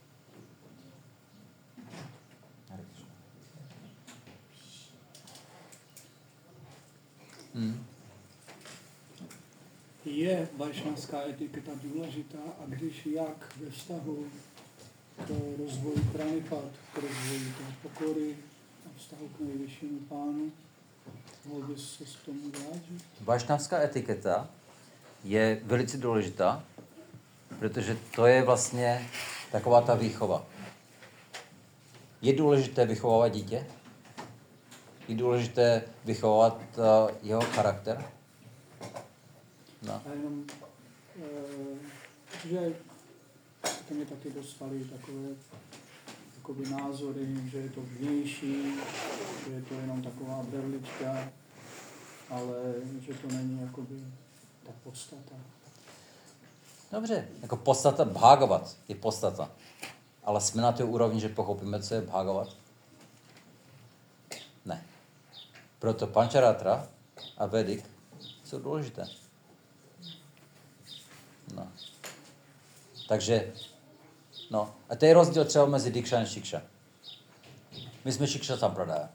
Hmm. Je vajšnanská etiketa důležitá a když jak ve vztahu k k rozvoji pranipat, k rozvoji té pokory a vztahu k nejvyššímu pánu. Mohl bys se k tomu vyjádřit? Vašnavská etiketa je velice důležitá, protože to je vlastně taková ta výchova. Je důležité vychovávat dítě? Je důležité vychovávat uh, jeho charakter? No. A jenom, e, že to mě taky dostali takové jakoby názory, že je to vnější, že je to jenom taková berlička, ale že to není jakoby ta podstata. Dobře, jako podstata Bhagavat je podstata. Ale jsme na té úrovni, že pochopíme, co je Bhagavat? Ne. Proto Pancharatra a Vedic jsou důležité. No. Takže, no, a to je rozdíl třeba mezi Diksha a Šiksha. My jsme Šiksha Sampradaya.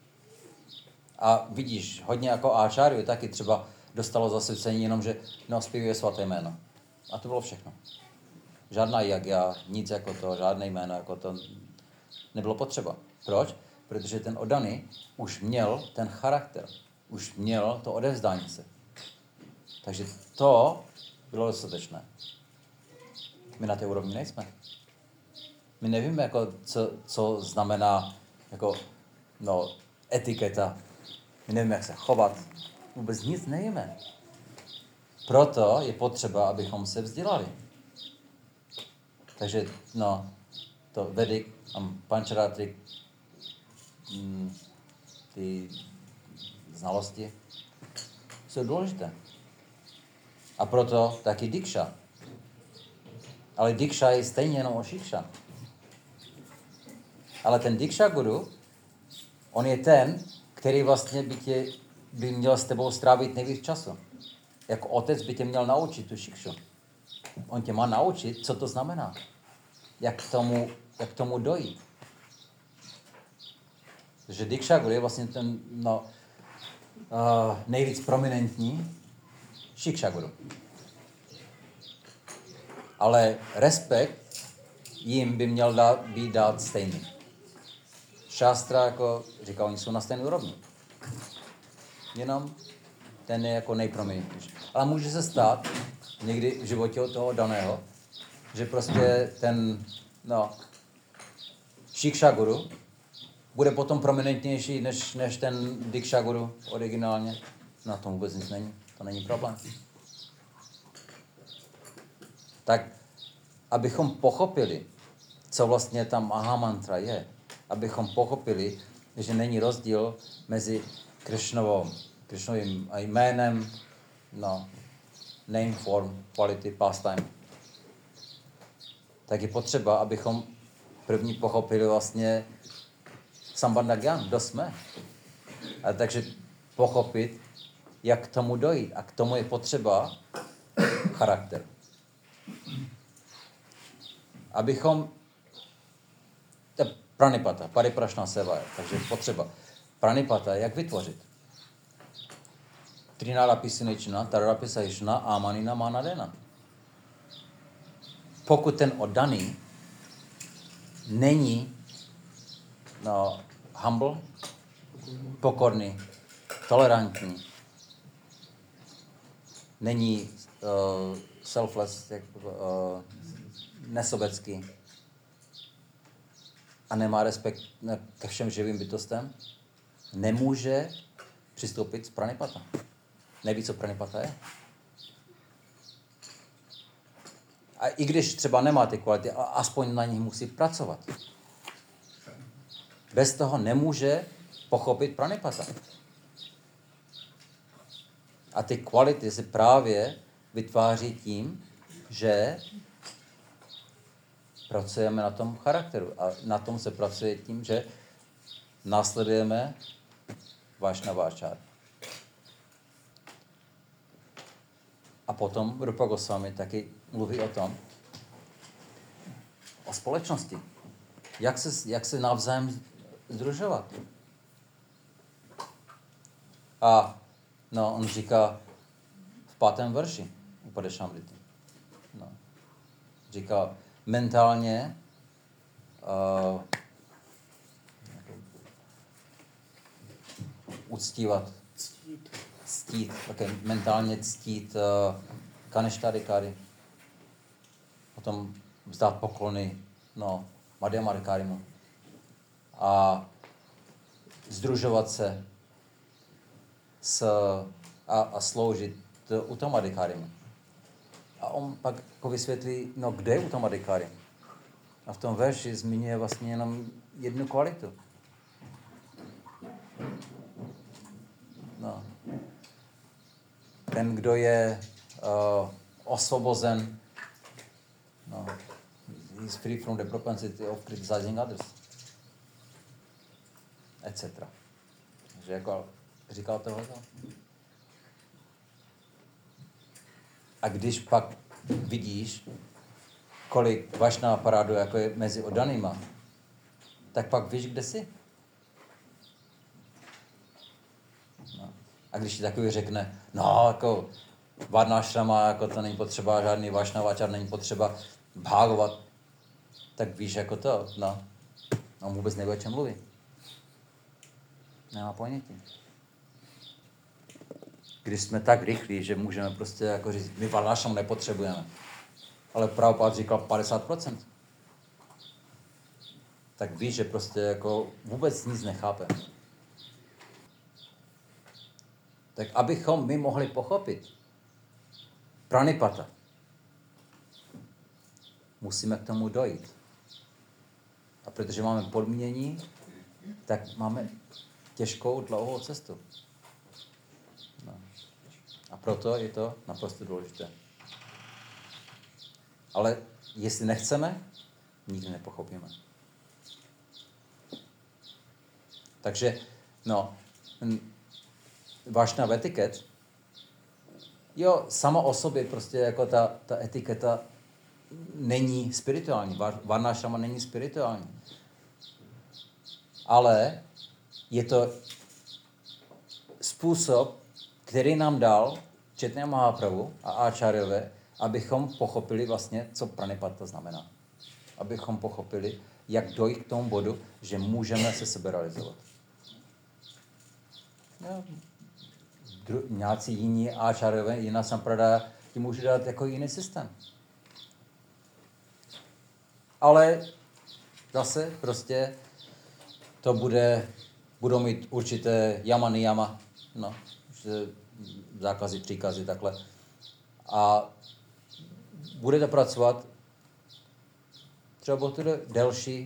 A vidíš, hodně jako áčáryu taky třeba dostalo zasvěcení jenom, že no, zpívuje svaté jméno. A to bylo všechno. Žádná jagya, nic jako to, žádné jméno jako to nebylo potřeba. Proč? Protože ten oddaný už měl ten charakter. Už měl to odevzdání se. Takže to bylo dostatečné. My na té úrovni nejsme. My nevíme, jako, co, co znamená jako, no, etiketa. My nevíme, jak se chovat. Vůbec nic nevíme. Proto je potřeba, abychom se vzdělali. Takže, no, to Vedic a Pancharatrik, mm, ty znalosti jsou důležité. A proto taky Diksha. Ale Diksha je stejně jenom o Šiksha. Ale ten Diksha Guru, on je ten, který vlastně by, tě, by měl s tebou strávit nejvíc času. Jako otec by tě měl naučit tu Šikšu. On tě má naučit, co to znamená. Jak k tomu, jak k tomu dojít. Takže Diksha Guru je vlastně ten no, uh, nejvíc prominentní Šiksha Guru. Ale respekt jim by měl dát, být dát stejný. Šástra, jako říká, oni jsou na stejné úrovni. Jenom ten je jako nejprominentnější. Ale může se stát někdy v životě od toho daného, že prostě ten, no, Šiksha Guru bude potom prominentnější než, než ten Diksha Guru originálně. Na tom vůbec nic není. To není problém. Tak, abychom pochopili, co vlastně ta Mahamantra je, abychom pochopili, že není rozdíl mezi Krishnovou, Krishnovým jménem, no, name, form, quality, pastime. Tak je potřeba, abychom první pochopili vlastně Sambandha Gyan, kdo jsme. A takže pochopit, jak k tomu dojít. A k tomu je potřeba charakter. Abychom pranipata, pariprašná seva je, takže potřeba. Pranipata, jak vytvořit? Trinara pisinična, tarara sajišna, amanina manadena. Pokud ten oddaný není no, humble, pokorný, tolerantní, není uh, selfless, jak, uh, nesobecký a nemá respekt ke všem živým bytostem, nemůže přistoupit z pranipata. Neví, co pranipata je. A i když třeba nemá ty kvality, aspoň na nich musí pracovat. Bez toho nemůže pochopit pranipata. A ty kvality se právě vytváří tím, že pracujeme na tom charakteru. A na tom se pracuje tím, že následujeme Vaishnava-áčára. A potom Rupa Goswami taky mluví o tom, o společnosti. Jak se, jak se navzájem združovat. A no, on říká v pátém verši Upadešamrity. No. Říká, mentálně uh, uctívat, Ctít. ctít, také mentálně ctít uh, Kaneštádikary, potom vzdát poklony, no, Madhyamadikarimu a združovat se s, a, a sloužit Uttamadikarimu. A on pak jako vysvětlí, no kde je Uttamadikari? A v tom verši zmiňuje vlastně jenom jednu kvalitu. No. Ten, kdo je uh, osvobozen, no, he's free from the propensity of criticizing others, et cetera. Takže jako říkal tohleto. A když pak vidíš, kolik vašná parádu jako je mezi oddanýma, tak pak víš, kde jsi. No. A když ti takový řekne, no, jako Varnášrama, jako to není potřeba, žádný vašnavačar, není potřeba bhagovat, tak víš jako to, no. On vůbec neví, o čem mluví. Nemá ponětí. Když jsme tak rychlí, že můžeme prostě jako říct, my Varnášramu nepotřebujeme. Ale Prabhupád říkal padesát procent. Tak víš, že prostě jako vůbec nic nechápe. Tak abychom my mohli pochopit pranipata, musíme k tomu dojít. A protože máme podmínění, tak máme těžkou, dlouhou cestu. No. A proto je to naprosto důležité. Ale jestli nechceme, nikdy nepochopíme. Takže, no, Vašnav etiket, jo, sama o sobě prostě jako ta, ta etiketa není spirituální. Varnášrama není spirituální. Ale je to způsob, který nám dal Chaitanya Mahaprabhu a áčáryové, abychom pochopili vlastně, co pranipata znamená. Abychom pochopili, jak dojít k tomu bodu, že můžeme se sebe realizovat. No, dru- nějací jiní áčáryové, jiná sampradaya, ti můžu dát jako jiný systém. Ale zase prostě to bude, budou mít určité yama niyama, no, zákazy, příkazy, takhle. A bude to pracovat, třeba bude to delší.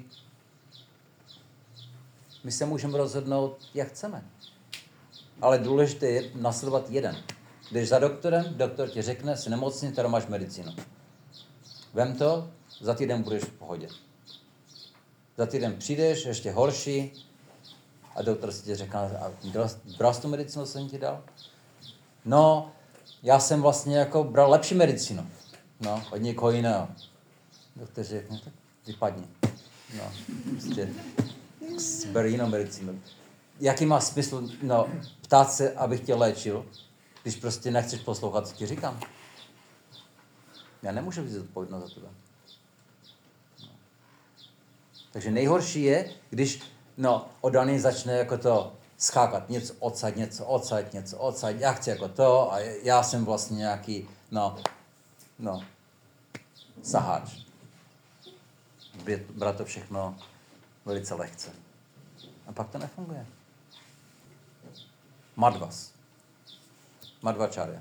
My se můžeme rozhodnout, jak chceme. Ale důležité je nasledovat jeden. Když za doktorem, doktor ti řekne, jsi nemocný, teda máš medicínu. Vem to, za týden budeš v pohodě. Za týden přijdeš, ještě horší, a doktor si ti řekne, a bral jsi tu medicínu, co jsem ti dal? No, já jsem vlastně jako bral lepší medicínu. No, od někoho jiného. Doktor řekne, tak vypadni. No, prostě ber jinou medicínu. Jaký má smysl, no, ptát se, abych tě léčil, když prostě nechceš poslouchat, co ti říkám? Já nemůžu vzít odpovědnost za tebe. No. Takže nejhorší je, když, no, oddaný začne jako to skákat, něco odsaď, něco odsaď, něco odsaď, já chci jako to a já jsem vlastně nějaký, no, no, saháč. Brát to všechno velice lehce. A pak to nefunguje. Madhvas. Madhvacharya.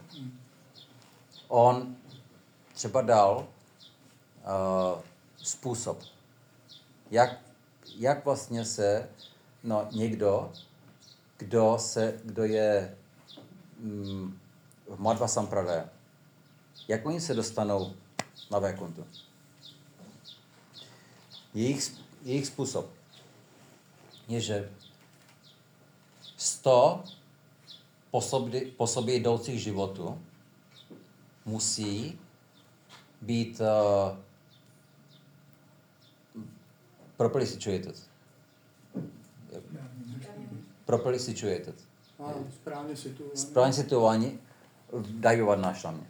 On třeba dal uh, způsob, jak, jak vlastně se, no, někdo, kdo se, kdo je mm, v Madhva Sampradaya, jak oni se dostanou na Vaikuntu. Jejich, jejich způsob je, že sto po sobě, po sobě jdoucích životů musí být uh, properly situated. Properly situated. A, správně situovaní. Správně situovaní v Daivavarnášramě.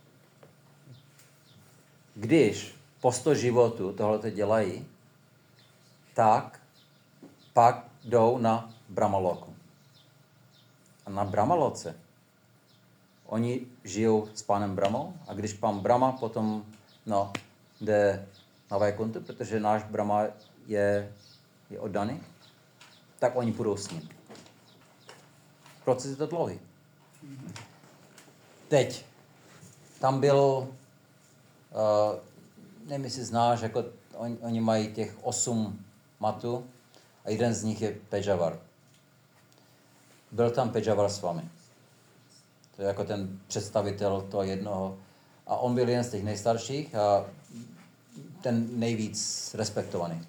Když po sto životů tohleto dělají, tak pak jdou na Brahmaloku. A na Brahmaloce oni žijou s pánem Brahmou a když pán Brahma potom no, jde na Vaikuntu, protože náš Brahma je, je oddaný, tak oni půjdou s ním. Proces je to dlouhý. Teď, tam byl, uh, nevím, jestli znáš, jako on, oni mají těch osm matů a jeden z nich je Pejavar. Byl tam Pejavar s vámi. To je jako ten představitel toho jednoho. A on byl jeden z těch nejstarších a ten nejvíc respektovaný.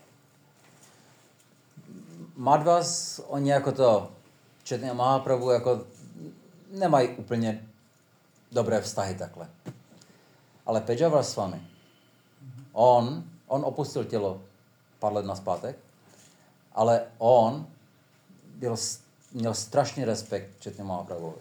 Madhvas, oni jako to Chaitanya Mahaprabhu jako nemají úplně dobré vztahy takhle. Ale Pejavar s vámi, on, on opustil tělo pár let nazpátek, ale on byl, měl strašný respekt Chaitanya Mahaprabhuvi.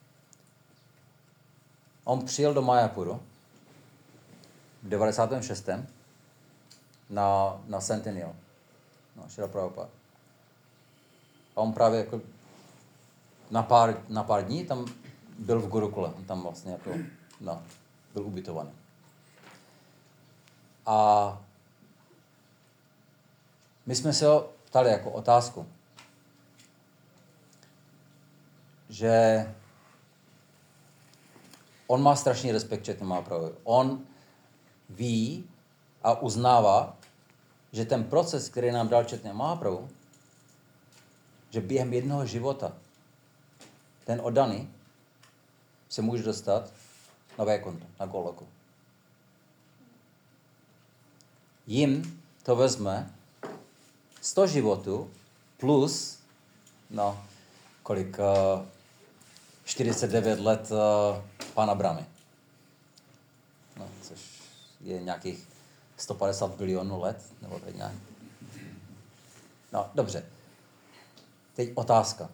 On přijel do Mayapuru v devadesátém šestém na, na Centennial, no, Šrila Prabhupada. A on právě jako na pár, na pár dní tam byl v Gurukule, on tam vlastně jako, no, byl ubytovaný. A my jsme se ho ptali jako otázku, že on má strašný respekt Chaitanya Mahaprabhu. On ví a uznává, že ten proces, který nám dal Chaitanya Mahaprabhu, že během jednoho života ten oddaný se může dostat na Vaikuntu, na Goloku. Jim to vezme sto životů plus, no, kolik, uh, čtyřicet devět let uh, pána Brahmy. No, což je nějakých sto padesát bilionů let, nebo teď nějak. No, dobře. Teď otázka.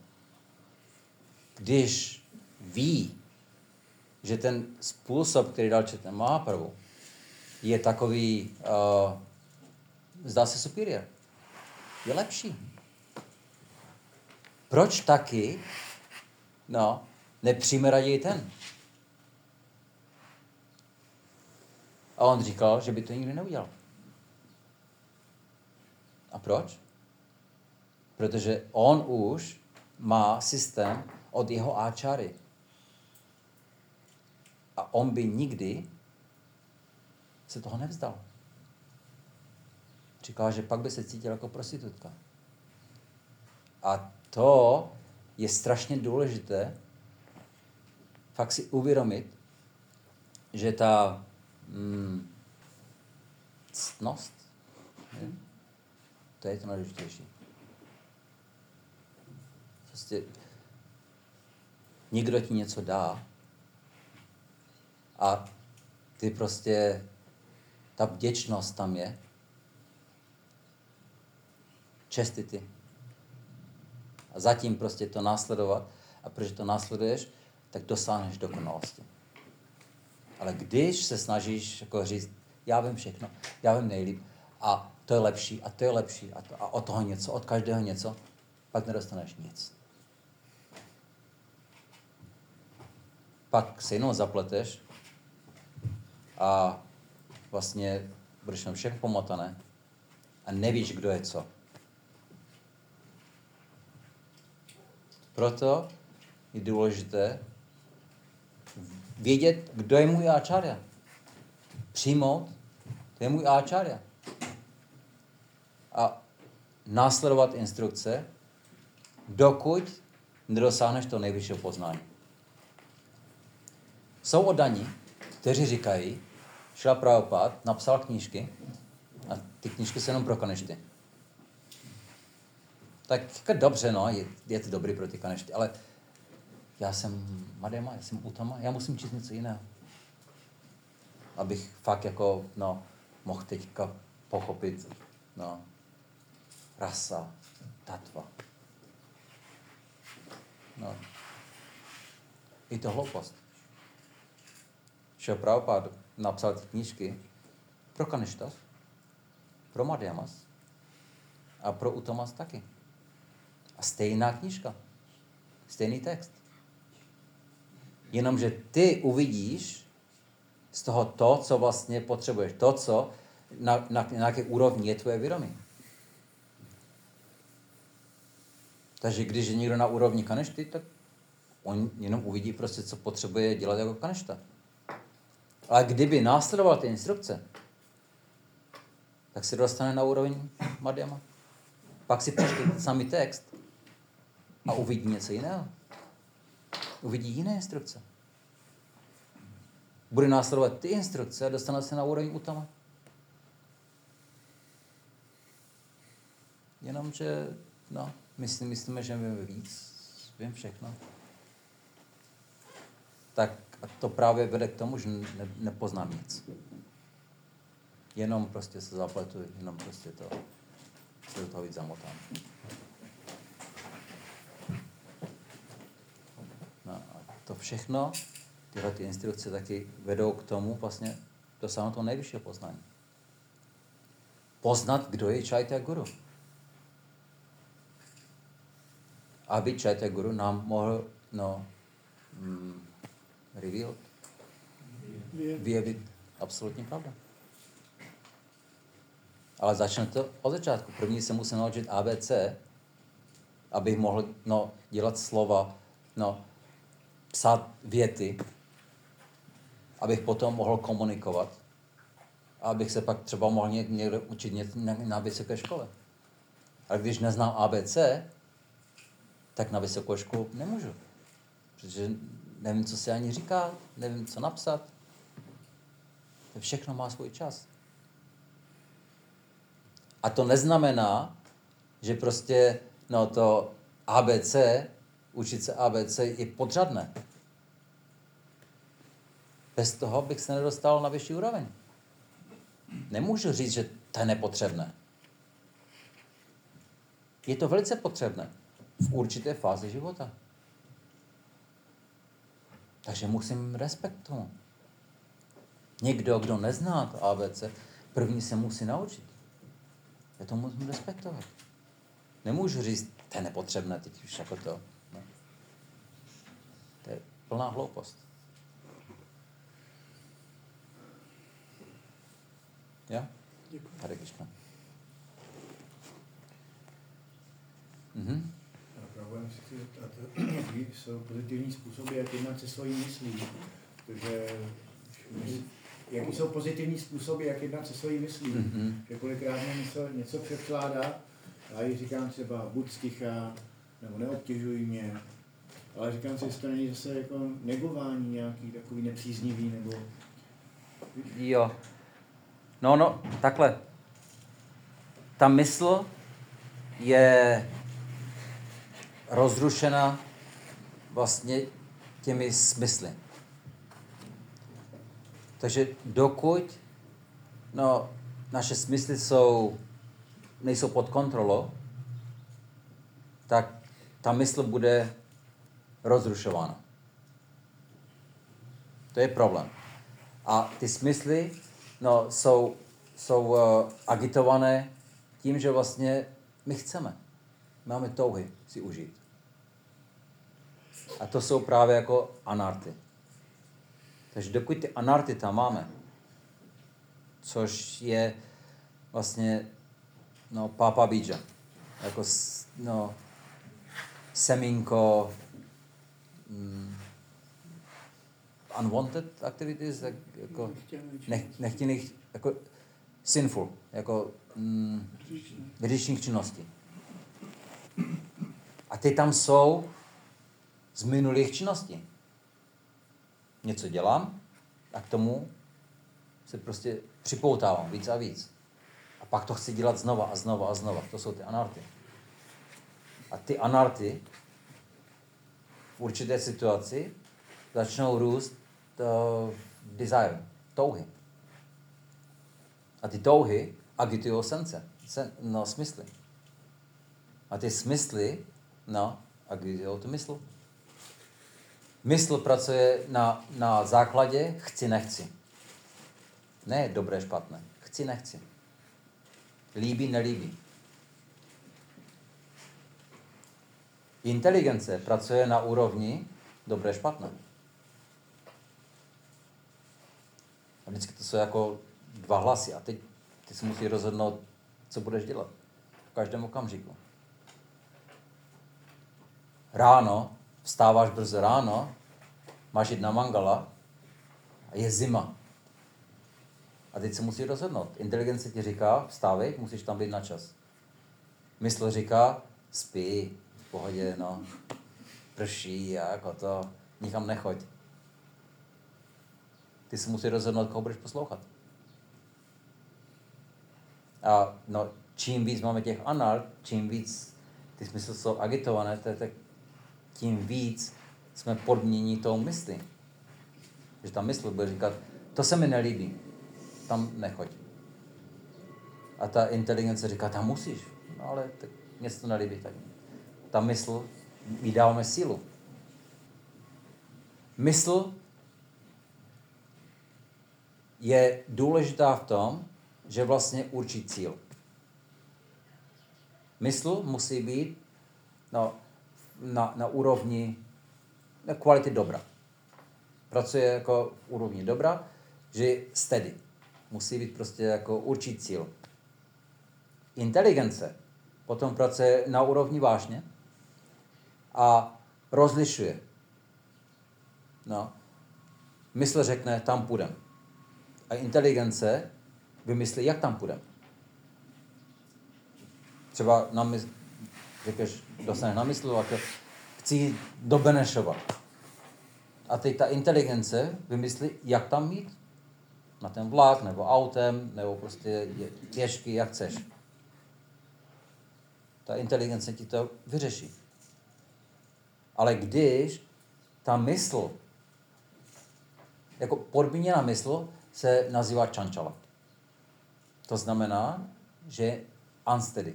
Když ví, že ten způsob, který dal Chaitanya Mahaprabhu, je takový, uh, zdá se superior, je lepší. Proč taky, no, nepřijme raději ten? A on říkal, že by to nikdy neudělal. A proč? Protože on už má systém od jeho áčary. A on by nikdy se toho nevzdal. Říkal, že pak by se cítil jako prostitutka. A to je strašně důležité fakt si uvědomit, že ta mm, ctnost, je, to je to nejdůležitější. Prostě někdo ti něco dá a ty prostě, ta vděčnost tam je, čestity. A zatím prostě to následovat a protože to následuješ, tak dosáhneš dokonalosti. Ale když se snažíš jako říct, já vím všechno, já vím nejlíp a to je lepší a to je lepší a, to, a od toho něco, od každého něco, pak nedostaneš nic. Pak se jenom zapleteš a vlastně budeš na všechno pomotané a nevíš, kdo je co. Proto je důležité vědět, kdo je můj áčárya. Přijmout, to je můj áčárya. A následovat instrukce, dokud nedosáhneš to nejvyššího poznání. Jsou oddaní, kteří říkají, Šrila Prabhupada napsal knížky a ty knížky se jenom pro kanešty. Tak jako dobře, no, je, je to dobrý pro ty kanešty, ale já jsem Madhyama, já jsem Uttama, já musím číst něco jiného. Abych fakt jako, no, mohl teďka pochopit, no, rasa, tatva. No. Je to hloupost. Šrila Prabhupada napsal ty knížky pro kaneštas, pro Madhyamas A pro Utomas taky. A stejná knížka. Stejný text. Jenomže ty uvidíš z toho to, co vlastně potřebuješ. To, co na, na, na nějaké úrovni je tvoje vědomí. Takže když je někdo na úrovni Kanešty, tak on jenom uvidí prostě, co potřebuje dělat jako Kanešta. Ale kdyby následoval ty instrukce, tak se dostane na úroveň Madhyama. Pak si přečte samý text a uvidí něco jiného. Uvidí jiné instrukce. Bude následovat ty instrukce a dostane se na úroveň Uttama. Jenomže, no, myslím, myslíme, že víme víc, vím všechno. Tak to právě vede k tomu, že ne, nepoznám nic. Jenom prostě se zapletu, jenom prostě to, se do toho víc zamotám. No a to všechno, tyhle ty instrukce taky vedou k tomu vlastně dosáhnout toho nejvyššího poznání. Poznat, kdo je Chaitya Guru. Aby Chaitya Guru nám mohl, no, mm, reveal, vyjevit absolutní pravda. Ale začne to od začátku. První se musím naučit A B C, abych mohl, no, dělat slova, no, psát věty, abych potom mohl komunikovat a abych se pak třeba mohl někde učit něco na vysoké škole. Ale když neznám A B C, tak na vysokou školu nemůžu. Protože nevím, co se ani říká, nevím, co napsat. To všechno má svůj čas. A to neznamená, že prostě no to A B C, učit se A B C je podřadné. Bez toho bych se nedostal na vyšší úroveň. Nemůžu říct, že to je nepotřebné. Je to velice potřebné v určité fázi života. Takže musím respekt tomu. Někdo, kdo nezná to A B C, první se musí naučit. Já to musím respektovat. Nemůžu říct, to je nepotřebné, teď už jako to. No. To je plná hloupost. Ja? Děkuji. Hare Krishna. Mhm. Problém se chci zeptat, jaký jsou pozitivní způsoby, jak jednat se svojí myslí. Protože jaký jsou pozitivní způsoby, jak jednat se svojí myslí. Mm-hmm. Že kolikrát mě něco, něco převkládá a já říkám třeba buď sticha, nebo neobtěžuj mě. Ale říkám si, jestli to není zase jako negování nějaký takový nepříznivý, nebo... Jo. No, no, takhle. Ta mysl je rozrušena vlastně těmi smysly. Takže dokud no, naše smysly jsou, nejsou pod kontrolou, tak ta mysl bude rozrušována. To je problém. A ty smysly no, jsou, jsou uh, agitované tím, že vlastně my chceme. Máme touhy si užít. A to jsou právě jako anarty. Takže dokud ty anarty tam máme, což je vlastně no, papa bíja, jako no, semínko mm, unwanted activities, tak jako nech, nechtěných, jako sinful, jako mm, hříšných činností. A ty tam jsou z minulých činností. Něco dělám a k tomu se prostě připoutávám víc a víc. A pak to chci dělat znova a znova a znova. To jsou ty anarty. A ty anarty v určité situaci začnou růst uh, desire, touhy. A ty touhy agitují sence, sen, no, smysly. A ty smysly, no, agitují tu mysl. Mysl pracuje na, na základě chci, nechci. Ne dobré, špatné. Chci, nechci. Líbí, nelíbí. Inteligence pracuje na úrovni dobré, špatné. A vždycky to jsou jako dva hlasy. A teď ty si musí rozhodnout, co budeš dělat. V každém okamžiku. Ráno, vstáváš brzo ráno, máš jít na mangala a je zima. A teď se musí rozhodnout. Inteligence ti říká, vstávej, musíš tam být na čas. Mysl říká, spí, v pohodě, no, prší a jako to, nikam nechoď. Ty se musí rozhodnout, koho budeš poslouchat. A no, čím víc máme těch anal, čím víc ty smysly jsou agitované, tak tím víc jsme podmění tou myslí. Že ta mysl bude říkat, to se mi nelíbí, tam nechoď. A ta inteligence říká, tam musíš, no ale tak mě se to nelíbí. Tak. Ta mysl, jí dáváme sílu. Mysl je důležitá v tom, že vlastně určí cíl. Mysl musí být no, na, na úrovni na kvality dobra. Pracuje jako v úrovni dobra, že je steady. Musí být prostě jako určit cíl. Inteligence potom pracuje na úrovni vážně a rozlišuje. No. Mysl řekne, tam půjdem. A inteligence vymyslí, jak tam půjdem. Třeba na mysl, řekneš, dostaneš na mysl, jako chci jít do Benešova. A teď ta inteligence vymyslí, jak tam jít. Na ten vlak, nebo autem, nebo prostě pěšky, jak chceš. Ta inteligence ti to vyřeší. Ale když ta mysl, jako podmíněná mysl, se nazývá čančala. To znamená, že je unsteady.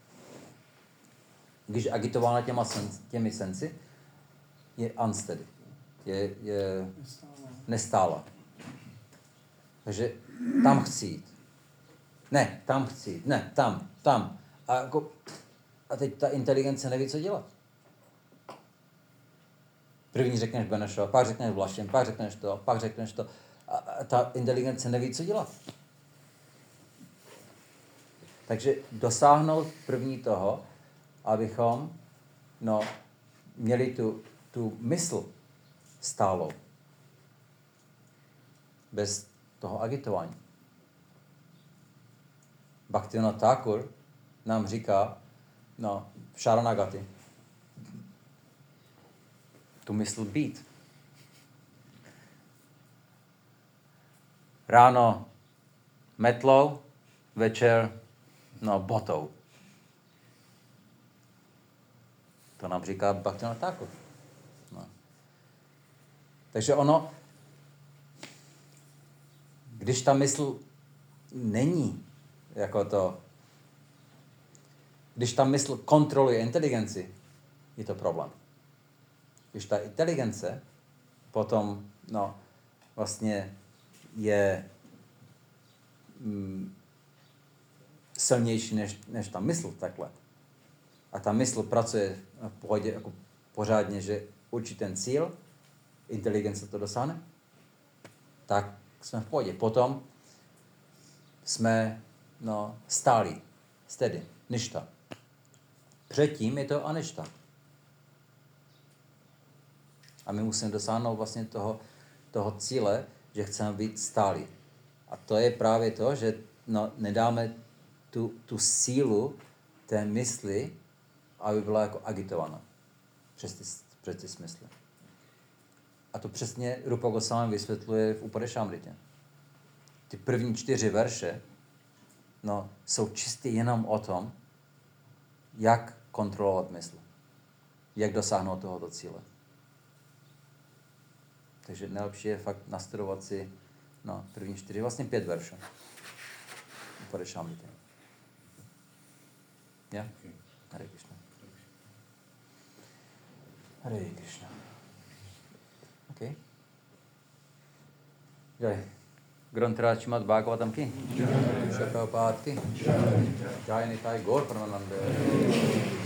Když je agitována těma sens, těmi sensy, je unsteady. Je, je nestála. Takže tam chci jít. Ne, tam chci jít. Ne, tam, tam. A, jako, a teď ta inteligence neví, co dělat. První řekneš Benešova, pak řekneš Vlaštěn, pak řekneš to, pak řekneš to. A, a ta inteligence neví, co dělat. Takže dosáhnout první toho, abychom no, měli tu, tu mysl stálou. Bez toho agitování. Bhaktivinoda Thakur nám říká, no, v Sharanagati, tu mysl být. Ráno metlou, večer no, botou. To nám říká Bhaktivinoda Thakur. No. Takže ono, když ta mysl není jako to, když ta mysl kontroluje inteligenci, je to problém. Když ta inteligence potom no, vlastně je mm, silnější než, než ta mysl takhle. A ta mysl pracuje v pohodě jako pořádně, že určí ten cíl, inteligence to dosáhne, tak jsme v pohodě. Potom jsme no, stálí, steady, ništa. Předtím je to aništa. A my musíme dosáhnout vlastně toho, toho cíle, že chceme být stálí. A to je právě to, že no, nedáme tu, tu sílu té mysli, aby byla jako agitovaná přes ty, přes ty smysly. A to přesně Rupa Goswami vysvětluje v Upadešamritě. Ty první čtyři verše no, jsou čistě jenom o tom, jak kontrolovat mysl. Jak dosáhnout tohoto cíle. Takže nejlepší je fakt nastudovat si no, první čtyři, vlastně pět veršů. Upadešamritě. Ja? Hare Krishna. Hare Krishna. Okay. Jai. Granthraj Srimad Bhagavatam ki. Jai. Prabhupada ki. Jai Nitai Gaur Pramananda.